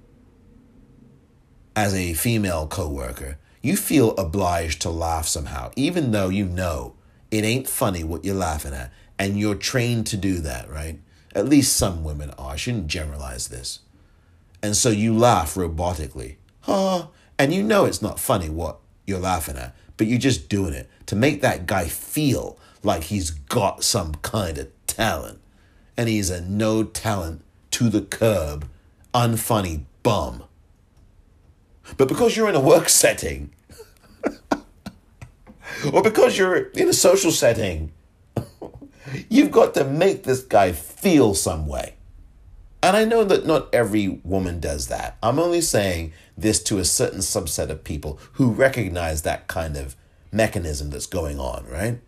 as a female co-worker, you feel obliged to laugh somehow, even though you know it ain't funny what you're laughing at, and you're trained to do that, right? At least some women are. I shouldn't generalize this. And so you laugh robotically. Huh? And you know it's not funny what you're laughing at, but you're just doing it to make that guy feel like he's got some kind of talent. And he's a no talent, to the curb, unfunny bum. But because you're in a work setting, or because you're in a social setting, you've got to make this guy feel some way. And I know that not every woman does that. I'm only saying this to a certain subset of people who recognize that kind of mechanism that's going on, right?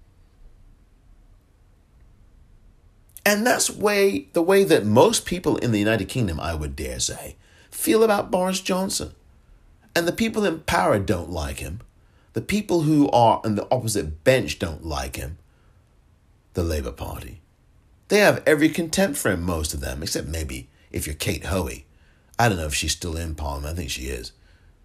And that's way the way that most people in the United Kingdom, I would dare say, feel about Boris Johnson. And the people in power don't like him. The people who are on the opposite bench don't like him. The Labour Party. They have every contempt for him, most of them, except maybe if you're Kate Hoey. I don't know if she's still in Parliament. I think she is.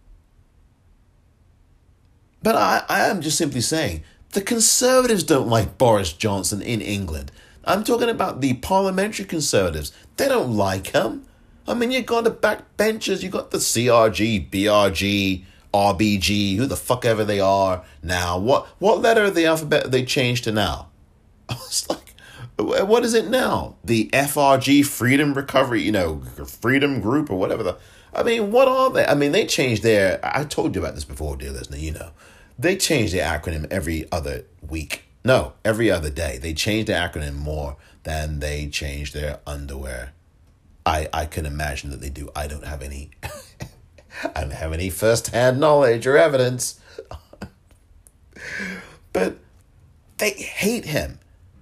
But I, I am just simply saying, the Conservatives don't like Boris Johnson in England. I'm talking about the parliamentary Conservatives. They don't like him. I mean, you got the backbenchers, you got the C R G, B R G, R B G, who the fuck ever they are now. What what letter of the alphabet have they changed to now? I was like, what is it now? The F R G, Freedom Recovery, you know, Freedom Group or whatever. The, I mean, what are they? I mean, they changed their, I told you about this before, dear listener, you know. They change their acronym every other week. No, every other day. They change their acronym more than they change their underwear. I, I can imagine that they do. I don't have any, I don't have any first-hand knowledge or evidence. But they hate him.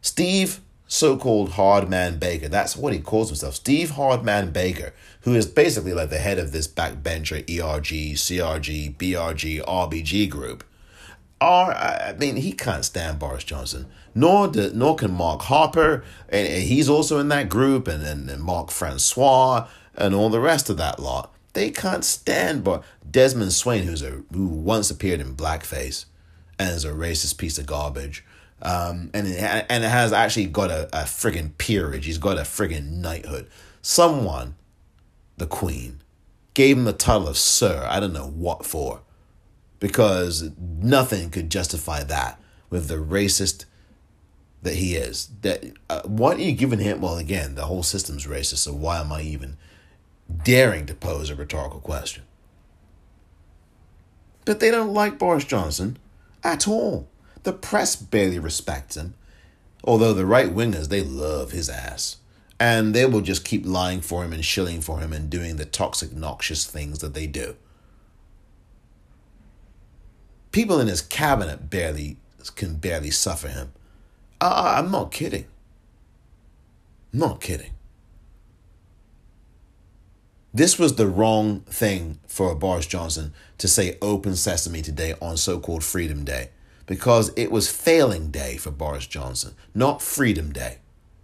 Steve, so-called Hardman Baker, that's what he calls himself, Steve Hardman Baker, who is basically like the head of this backbencher E R G, C R G, B R G, R B G group. Are, I mean, he can't stand Boris Johnson, nor do, nor can Mark Harper, and he's also in that group, and, and, and Mark Francois, and all the rest of that lot. They can't stand Boris. Desmond Swayne, who's a who once appeared in blackface, and is a racist piece of garbage, um, and it, and it has actually got a, a friggin' peerage. He's got a friggin' knighthood. Someone, the Queen, gave him the title of Sir. I don't know what for. Because nothing could justify that with the racist that he is. That uh, what are you giving him? Well, again, the whole system's racist, so why am I even daring to pose a rhetorical question? But they don't like Boris Johnson at all. The press barely respects him, although the right-wingers, they love his ass. And they will just keep lying for him and shilling for him and doing the toxic, noxious things that they do. People in his cabinet barely can barely suffer him. Uh, I'm not kidding. I'm not kidding. This was the wrong thing for Boris Johnson to say Open Sesame today on so-called Freedom Day, because it was failing day for Boris Johnson, not Freedom Day.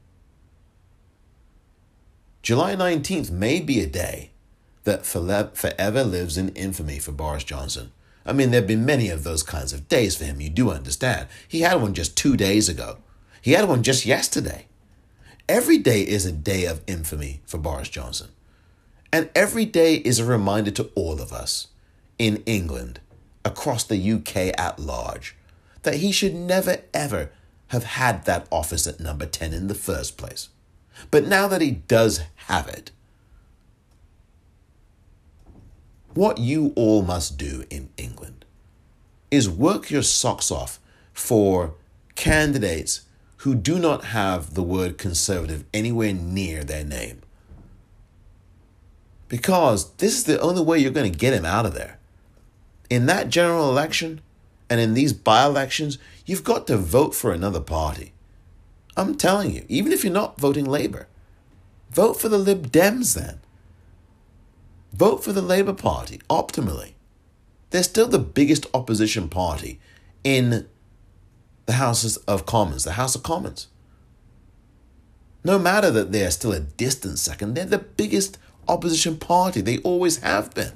July nineteenth may be a day that forever lives in infamy for Boris Johnson. I mean, there have been many of those kinds of days for him, you do understand. He had one just two days ago. He had one just yesterday. Every day is a day of infamy for Boris Johnson. And every day is a reminder to all of us in England, across the U K at large, that he should never, ever have had that office at number ten in the first place. But now that he does have it, what you all must do in England is work your socks off for candidates who do not have the word conservative anywhere near their name. Because this is the only way you're going to get him out of there. In that general election and in these by-elections, you've got to vote for another party. I'm telling you, even if you're not voting Labour, vote for the Lib Dems then. Vote for the Labour Party, optimally. They're still the biggest opposition party in the Houses of Commons, the House of Commons. No matter that they're still a distant second, they're the biggest opposition party. They always have been.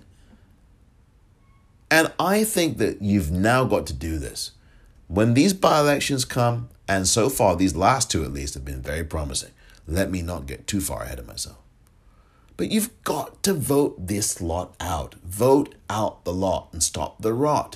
And I think that you've now got to do this. When these by-elections come, and so far these last two at least have been very promising. Let me not get too far ahead of myself. But you've got to vote this lot out. Vote out the lot and stop the rot.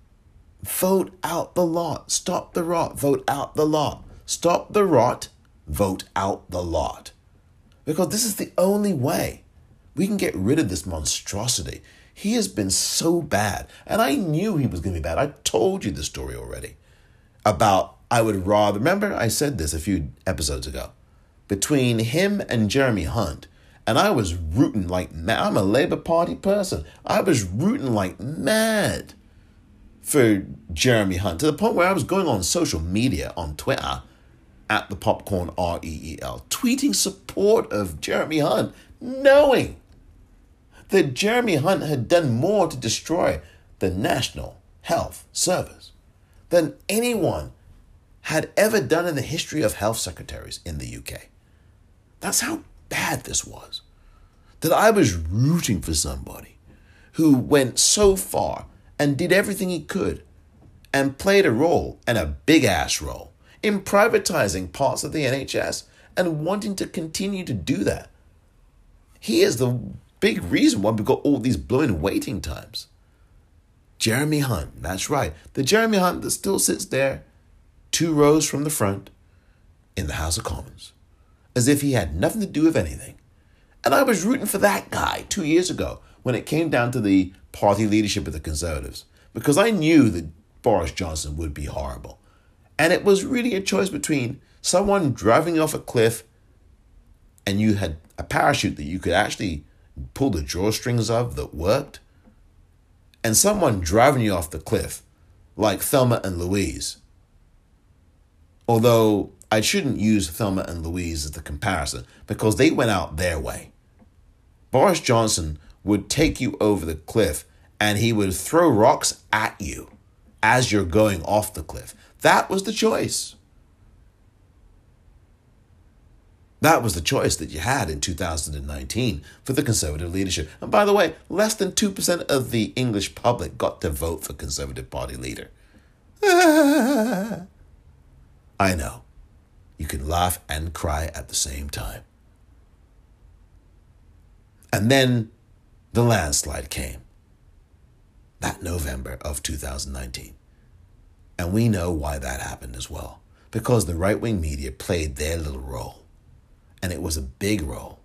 Vote out the lot. Stop the rot. Vote out the lot. Stop the rot. Vote out the lot. Because this is the only way we can get rid of this monstrosity. He has been so bad. And I knew he was going to be bad. I told you the story already. About I would rather, remember I said this a few episodes ago. Between him and Jeremy Hunt. And I was rooting like mad. I'm a Labour Party person. I was rooting like mad for Jeremy Hunt, to the point where I was going on social media, on Twitter, at the Popcorn R E E L, tweeting support of Jeremy Hunt, knowing that Jeremy Hunt had done more to destroy the National Health Service than anyone had ever done in the history of health secretaries in the U K. That's how bad this was, that I was rooting for somebody who went so far and did everything he could and played a role, and a big ass role, in privatizing parts of the N H S and wanting to continue to do that. He is the big reason why we've got all these blowing waiting times. Jeremy Hunt, that's right. The Jeremy Hunt that still sits there two rows from the front in the House of Commons, as if he had nothing to do with anything. And I was rooting for that guy two years ago when it came down to the party leadership of the Conservatives, because I knew that Boris Johnson would be horrible. And it was really a choice between someone driving off a cliff and you had a parachute that you could actually pull the drawstrings of that worked, and someone driving you off the cliff like Thelma and Louise. Although I shouldn't use Thelma and Louise as the comparison because they went out their way. Boris Johnson would take you over the cliff and he would throw rocks at you as you're going off the cliff. That was the choice. That was the choice that you had in two thousand nineteen for the Conservative leadership. And by the way, less than two percent of the English public got to vote for Conservative Party leader. I know. You can laugh and cry at the same time. And then the landslide came. That November of two thousand nineteen. And we know why that happened as well. Because the right-wing media played their little role. And it was a big role.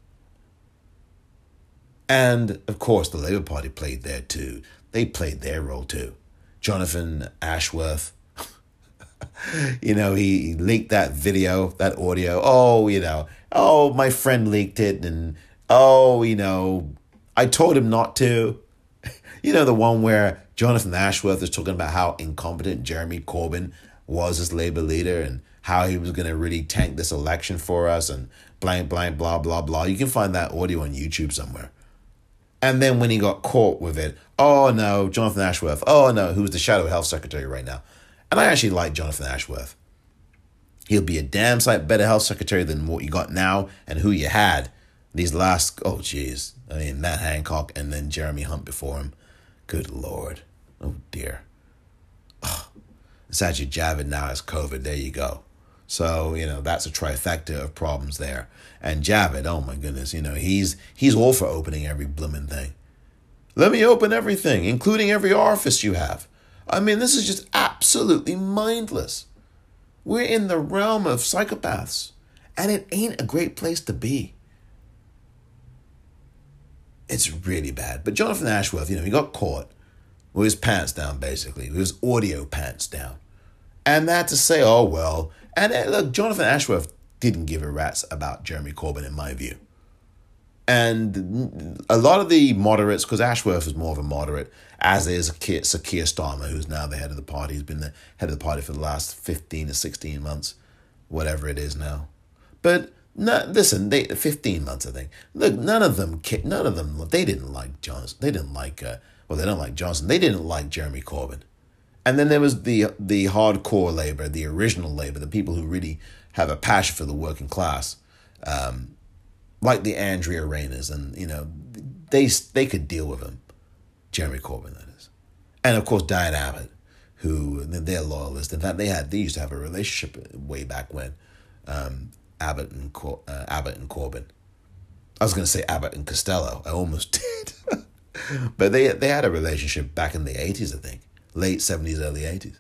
And, of course, the Labour Party played there too. They played their role too. Jonathan Ashworth, you know, he leaked that video, that audio. Oh, you know, oh, my friend leaked it. And, oh, you know, I told him not to. You know, the one where Jonathan Ashworth is talking about how incompetent Jeremy Corbyn was as Labour leader and how he was going to really tank this election for us and blank, blank, blah, blah, blah. You can find that audio on YouTube somewhere. And then when he got caught with it, oh no, Jonathan Ashworth, oh no, who's the Shadow Health Secretary right now. And I actually like Jonathan Ashworth. He'll be a damn sight better health secretary than what you got now and who you had these last, oh geez. I mean, Matt Hancock and then Jeremy Hunt before him. Good Lord. Oh dear. Oh, Sajid Javid now has COVID. There you go. So, you know, that's a trifecta of problems there. And Javid, oh my goodness, you know, he's he's all for opening every blooming thing. Let me open everything, including every orifice you have. I mean, this is just absolutely mindless. We're in the realm of psychopaths, and it ain't a great place to be. It's really bad. But Jonathan Ashworth, you know, he got caught with his pants down, basically, with his audio pants down. And that to say, oh, well. And uh, look, Jonathan Ashworth didn't give a rat's about Jeremy Corbyn, in my view. And a lot of the moderates, because Ashworth is more of a moderate, as is Sir Keir Starmer, who's now the head of the party. He's been the head of the party for the last fifteen to sixteen months, whatever it is now. But no, listen, they fifteen months, I think. Look, none of them, none of them, they didn't like Johnson. They didn't like, uh, well, they don't like Johnson. They didn't like Jeremy Corbyn. And then there was the the hardcore Labour, the original Labour, the people who really have a passion for the working class, um, like the Andrea Rayners, and you know, they they could deal with him, Jeremy Corbyn, that is, and of course Diane Abbott, who they're loyalists. In fact, they had they used to have a relationship way back when, um, Abbott and Cor- uh, Abbott and Corbyn. I was going to say Abbott and Costello. I almost did, but they they had a relationship back in the eighties, I think. Late seventies, early eighties.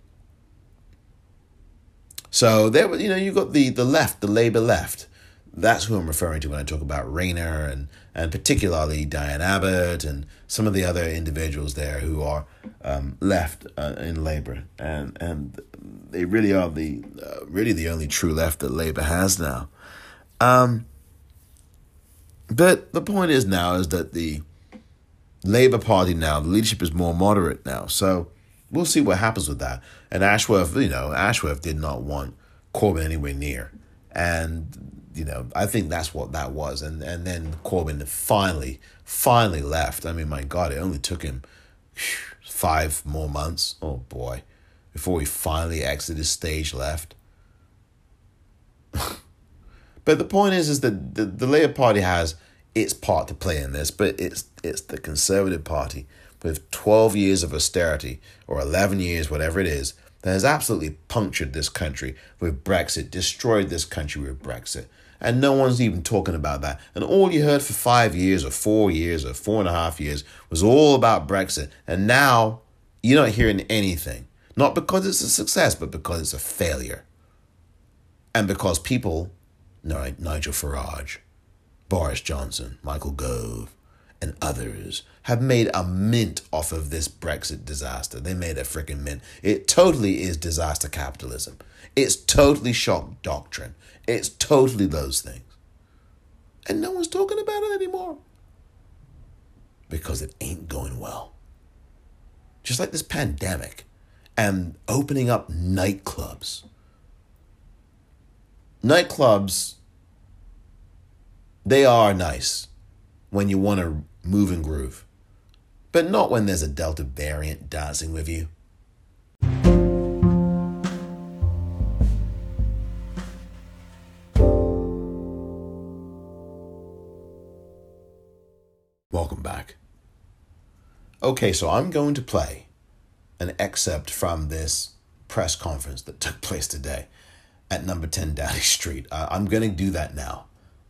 So there, you know, you got the the left, the Labour left. That's who I'm referring to when I talk about Rayner and and particularly Diane Abbott and some of the other individuals there who are um, left uh, in Labour, and and they really are the uh, really the only true left that Labour has now. Um, but the point is now is that the Labour Party now, the leadership is more moderate now. So we'll see what happens with that. And Ashworth, you know, Ashworth did not want Corbyn anywhere near. And, you know, I think that's what that was. And and then Corbyn finally, finally left. I mean, my God, it only took him five more months. Oh, boy. Before he finally exited stage left. But the point is, is that the, the Labour Party has its part to play in this, but it's it's the Conservative Party with twelve years of austerity, or eleven years, whatever it is, that has absolutely punctured this country with Brexit, destroyed this country with Brexit. And no one's even talking about that. And all you heard for five years or four years or four and a half years was all about Brexit. And now you're not hearing anything. Not because it's a success, but because it's a failure. And because people, no, Nigel Farage, Boris Johnson, Michael Gove, and others have made a mint off of this Brexit disaster. They made a freaking mint. It totally is disaster capitalism. It's totally shock doctrine. It's totally those things. And no one's talking about it anymore. Because it ain't going well. Just like this pandemic and opening up nightclubs. nightclubs, they are nice when you want to move and groove, but not when there's a Delta variant dancing with you. Welcome back. Okay, so I'm going to play an excerpt from this press conference that took place today at number ten Downing Street. Uh, I'm going to do that now.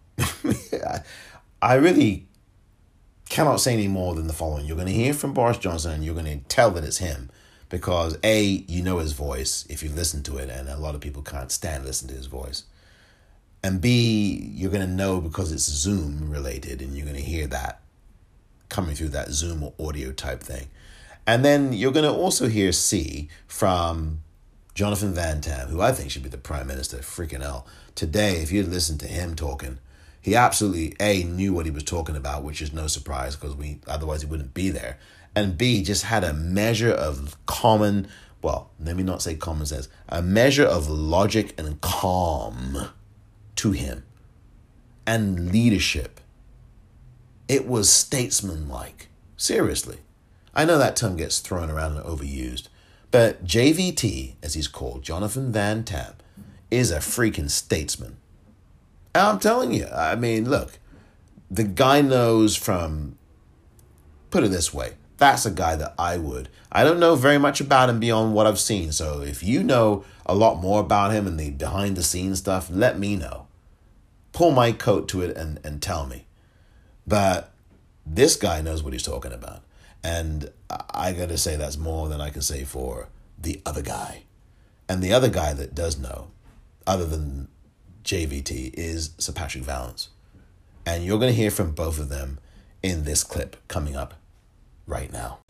I really cannot say any more than the following. You're going to hear from Boris Johnson and you're going to tell that it's him because A, you know his voice if you listen to it, and a lot of people can't stand listening to his voice. And B, you're going to know because it's Zoom related and you're going to hear that coming through that Zoom or audio type thing. And then you're going to also hear C from Jonathan Van Tam, who I think should be the Prime Minister. Freaking hell. Today, if you'd listened to him talking, he absolutely, A, knew what he was talking about, which is no surprise because we otherwise he wouldn't be there. And B, just had a measure of common, well, let me not say common sense, a measure of logic and calm to him and leadership. It was statesman-like. Seriously. I know that term gets thrown around and overused, but J V T, as he's called, Jonathan Van Tam, is a freaking statesman. And I'm telling you, I mean, look, the guy knows from, put it this way, that's a guy that I would. I don't know very much about him beyond what I've seen, so if you know a lot more about him and the behind-the-scenes stuff, let me know. Pull my coat to it and, and tell me. But this guy knows what he's talking about. And I got to say that's more than I can say for the other guy. And the other guy that does know, other than J V T, is Sir Patrick Vallance. And you're going to hear from both of them in this clip coming up right now.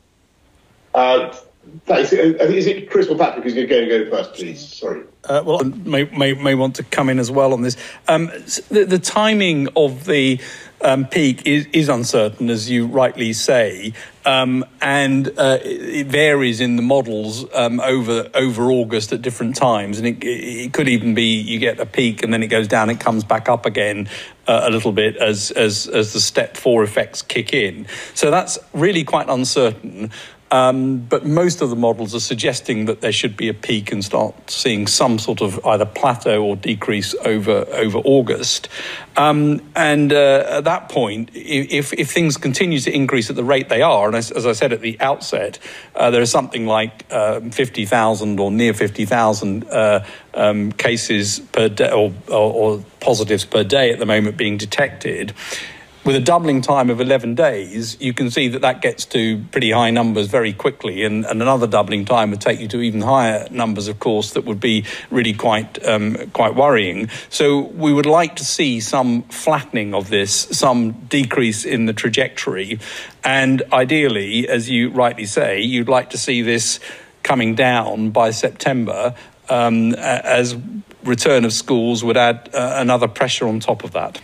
Uh, thanks. Is it Chris or Patrick who's going to go first, please? Sorry. Uh, well, I may, may, may want to come in as well on this. Um, the, the timing of the um, peak is, is uncertain, as you rightly say, um, and uh, it varies in the models um, over over August at different times. And it, it could even be you get a peak and then it goes down, it comes back up again uh, a little bit as, as, as the step four effects kick in. So that's really quite uncertain. Um, but most of the models are suggesting that there should be a peak and start seeing some sort of either plateau or decrease over over August. Um, and uh, at that point, if, if things continue to increase at the rate they are, and as, as I said at the outset, uh, there is something like uh, fifty thousand or near fifty thousand uh, um, cases per day or, or, or positives per day at the moment being detected. With a doubling time of eleven days, you can see that that gets to pretty high numbers very quickly, and, and another doubling time would take you to even higher numbers, of course, that would be really quite um, quite worrying. So we would like to see some flattening of this, some decrease in the trajectory, and ideally, as you rightly say, you'd like to see this coming down by September, um, as return of schools would add uh, another pressure on top of that.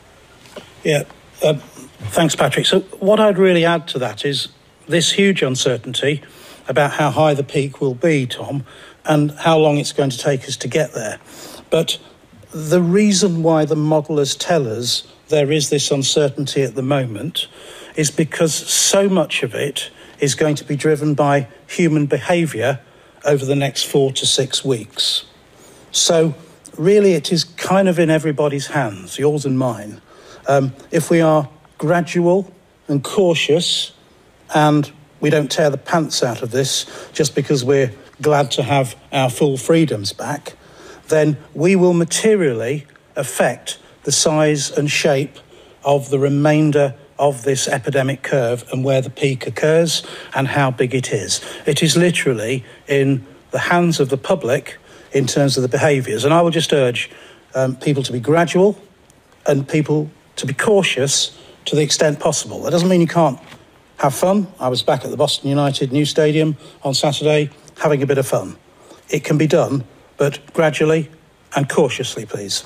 Yeah. Uh, thanks, Patrick. So what I'd really add to that is this huge uncertainty about how high the peak will be, Tom, and how long it's going to take us to get there. But the reason why the modelers tell us there is this uncertainty at the moment is because so much of it is going to be driven by human behaviour over the next four to six weeks. So really it is kind of in everybody's hands, yours and mine. Um, if we are gradual and cautious and we don't tear the pants out of this just because we're glad to have our full freedoms back, then we will materially affect the size and shape of the remainder of this epidemic curve and where the peak occurs and how big it is. It is literally in the hands of the public in terms of the behaviours. And I will just urge um, people to be gradual and people to be cautious to the extent possible. That doesn't mean you can't have fun. I was back at the Boston United new stadium on Saturday having a bit of fun. It can be done, but gradually and cautiously, please.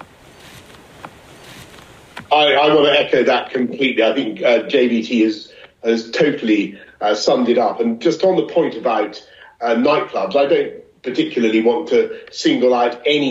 I, I want to echo that completely. I think uh, J V T has, has totally uh, summed it up. And just on the point about uh, nightclubs, I don't particularly want to single out any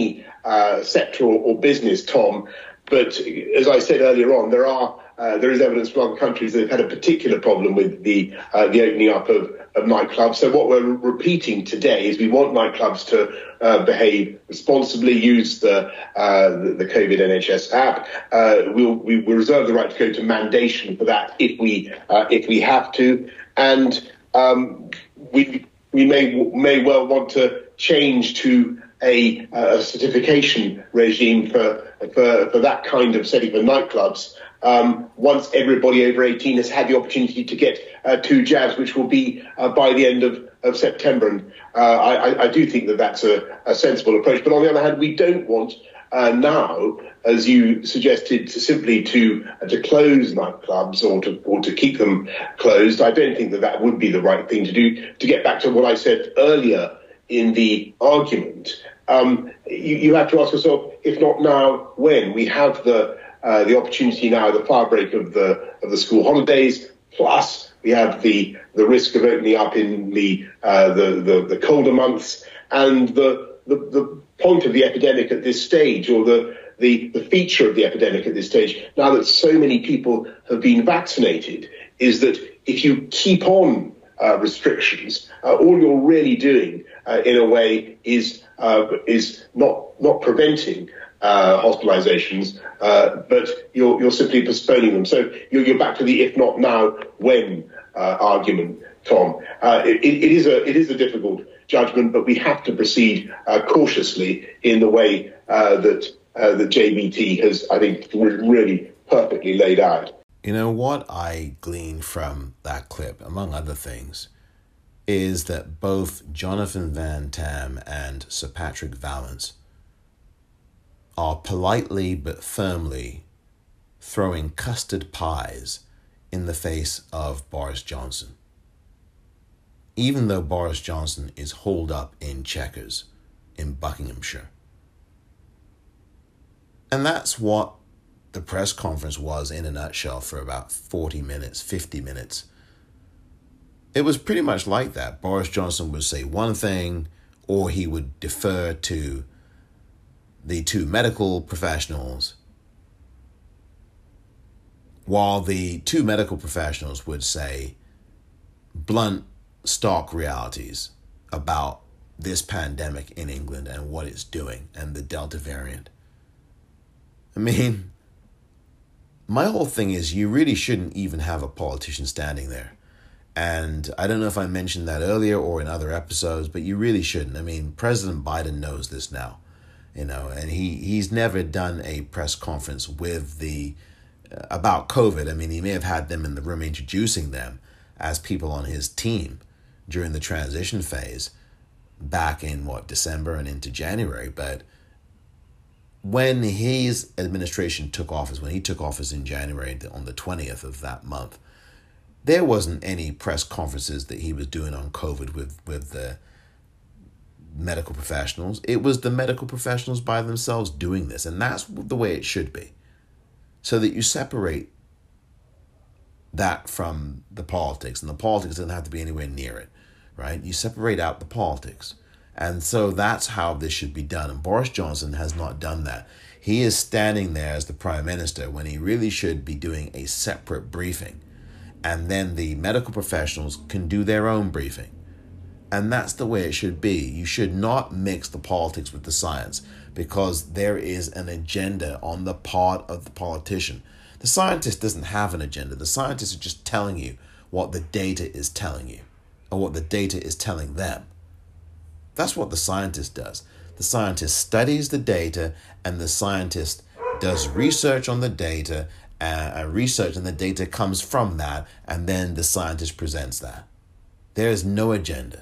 uh, sector or, or business, Tom. But as I said earlier on, there are uh, there is evidence from other countries that have had a particular problem with the uh, the opening up of, of nightclubs. So what we're repeating today is we want nightclubs to uh, behave responsibly, use the uh, the, the COVID N H S app. Uh, we'll, we we reserve the right to go to mandation for that if we uh, if we have to, and um, we we may may well want to change to a, a certification regime for, for for that kind of setting for nightclubs um, once everybody over eighteen has had the opportunity to get uh, two jabs, which will be uh, by the end of, of September. And uh, I, I do think that that's a, a sensible approach. But on the other hand, we don't want uh, now, as you suggested, to simply to uh, to close nightclubs or to or to keep them closed. I don't think that that would be the right thing to do. To get back to what I said earlier in the argument, um, you, you have to ask yourself, if not now, when? We have the uh, the opportunity now, the firebreak of the of the school holidays, plus we have the the risk of opening up in the uh, the, the the colder months, and the, the the point of the epidemic at this stage, or the the the feature of the epidemic at this stage, now that so many people have been vaccinated, is that if you keep on uh, restrictions, uh, all you're really doing, uh, in a way, is uh, is not not preventing uh, hospitalizations, uh, but you're you're simply postponing them. So you're, you're back to the if not now, when uh, argument, Tom. Uh, it, it is a it is a difficult judgment, but we have to proceed uh, cautiously in the way uh, that uh, that J B T has, I think, really perfectly laid out. You know, what I glean from that clip, among other things, is that both Jonathan Van Tam and Sir Patrick Vallance are politely but firmly throwing custard pies in the face of Boris Johnson, even though Boris Johnson is holed up in Chequers in Buckinghamshire. And that's what the press conference was in a nutshell for about forty minutes, fifty minutes. It was pretty much like that. Boris Johnson would say one thing, or he would defer to the two medical professionals, while the two medical professionals would say blunt, stark realities about this pandemic in England and what it's doing and the Delta variant. I mean, my whole thing is you really shouldn't even have a politician standing there. And I don't know if I mentioned that earlier or in other episodes, but you really shouldn't. I mean, President Biden knows this now, you know, and he, he's never done a press conference with the uh, about COVID. I mean, he may have had them in the room introducing them as people on his team during the transition phase back in, what, December and into January. But when his administration took office, when he took office in January on the twentieth of that month, there wasn't any press conferences that he was doing on COVID with, with the medical professionals. It was the medical professionals by themselves doing this. And that's the way it should be. So that you separate that from the politics. And the politics doesn't have to be anywhere near it, right? You separate out the politics. And so that's how this should be done. And Boris Johnson has not done that. He is standing there as the Prime Minister when he really should be doing a separate briefing. And then the medical professionals can do their own briefing. And that's the way it should be. You should not mix the politics with the science, because there is an agenda on the part of the politician. The scientist doesn't have an agenda. The scientists are just telling you what the data is telling you, or what the data is telling them. That's what the scientist does. The scientist studies the data, and the scientist does research on the data, and research and the data comes from that, and then the scientist presents that. There is no agenda.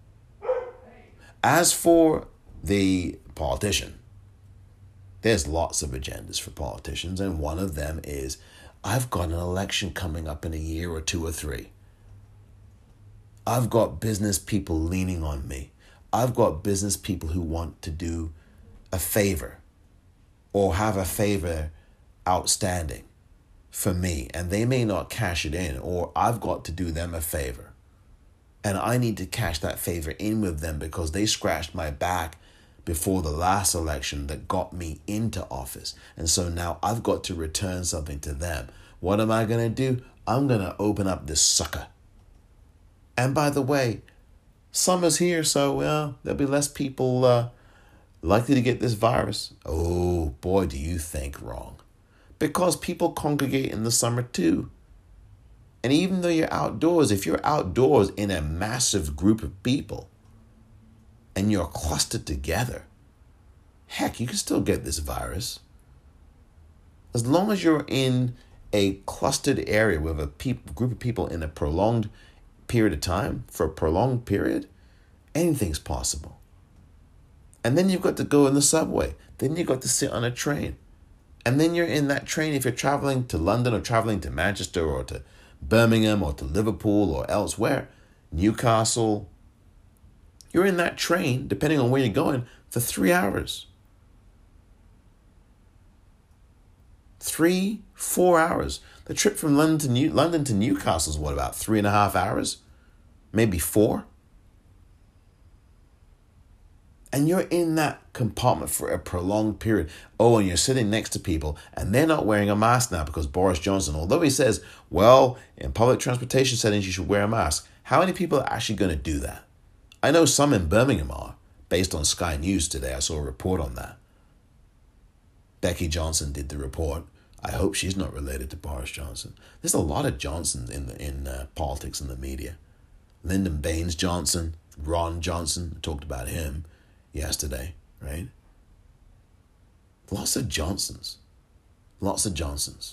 As for the politician, there's lots of agendas for politicians, and one of them is, I've got an election coming up in a year or two or three. I've got business people leaning on me. I've got business people who want to do a favor or have a favor outstanding for me, and they may not cash it in, or I've got to do them a favor. And I need to cash that favor in with them because they scratched my back before the last election that got me into office. And so now I've got to return something to them. What am I going to do? I'm going to open up this sucker. And by the way, summer's here, so well, there'll be less people uh, likely to get this virus. Oh, boy, do you think wrong. Because people congregate in the summer too. And even though you're outdoors, if you're outdoors in a massive group of people and you're clustered together, heck, you can still get this virus. As long as you're in a clustered area with a pe- group of people in a prolonged period of time, for a prolonged period, anything's possible. And then you've got to go in the subway. Then you've got to sit on a train. And then you're in that train if you're traveling to London or traveling to Manchester or to Birmingham or to Liverpool or elsewhere, Newcastle. You're in that train, depending on where you're going, for three hours. Three, four hours. The trip from London to New- London to Newcastle is what, about three and a half hours? Maybe four? And you're in that compartment for a prolonged period. Oh, and you're sitting next to people and they're not wearing a mask now because Boris Johnson, although he says, well, in public transportation settings, you should wear a mask. How many people are actually going to do that? I know some in Birmingham are, based on Sky News today. I saw a report on that. Becky Johnson did the report. I hope she's not related to Boris Johnson. There's a lot of Johnsons in the, in uh, politics and the media. Lyndon Baines Johnson, Ron Johnson, talked about him yesterday, right? Lots of Johnsons. Lots of Johnsons.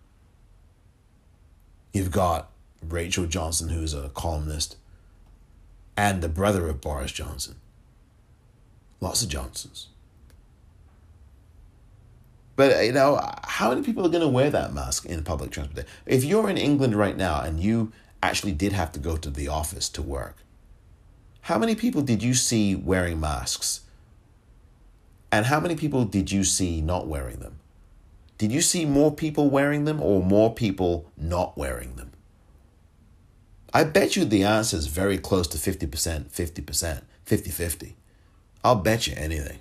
You've got Rachel Johnson, who's a columnist, and the brother of Boris Johnson. Lots of Johnsons. But, you know, how many people are going to wear that mask in public transportation? If you're in England right now and you actually did have to go to the office to work, how many people did you see wearing masks? And how many people did you see not wearing them? Did you see more people wearing them or more people not wearing them? I bet you the answer is very close to fifty percent, fifty percent, fifty-fifty. I'll bet you anything.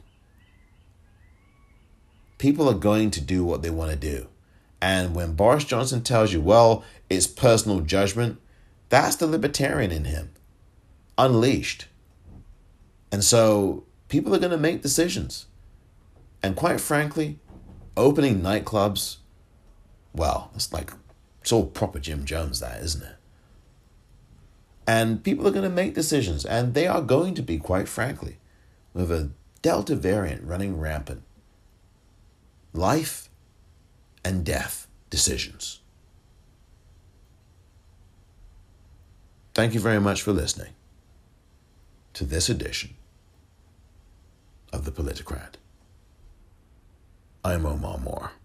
People are going to do what they want to do. And when Boris Johnson tells you, well, it's personal judgment, that's the libertarian in him, unleashed. And so people are going to make decisions. And quite frankly, opening nightclubs, well, it's like, it's all proper Jim Jones, that, isn't it? And people are going to make decisions. And they are going to be, quite frankly, with a Delta variant running rampant, life and death decisions. Thank you very much for listening to this edition of The Politicrat. I'm Omar Moore.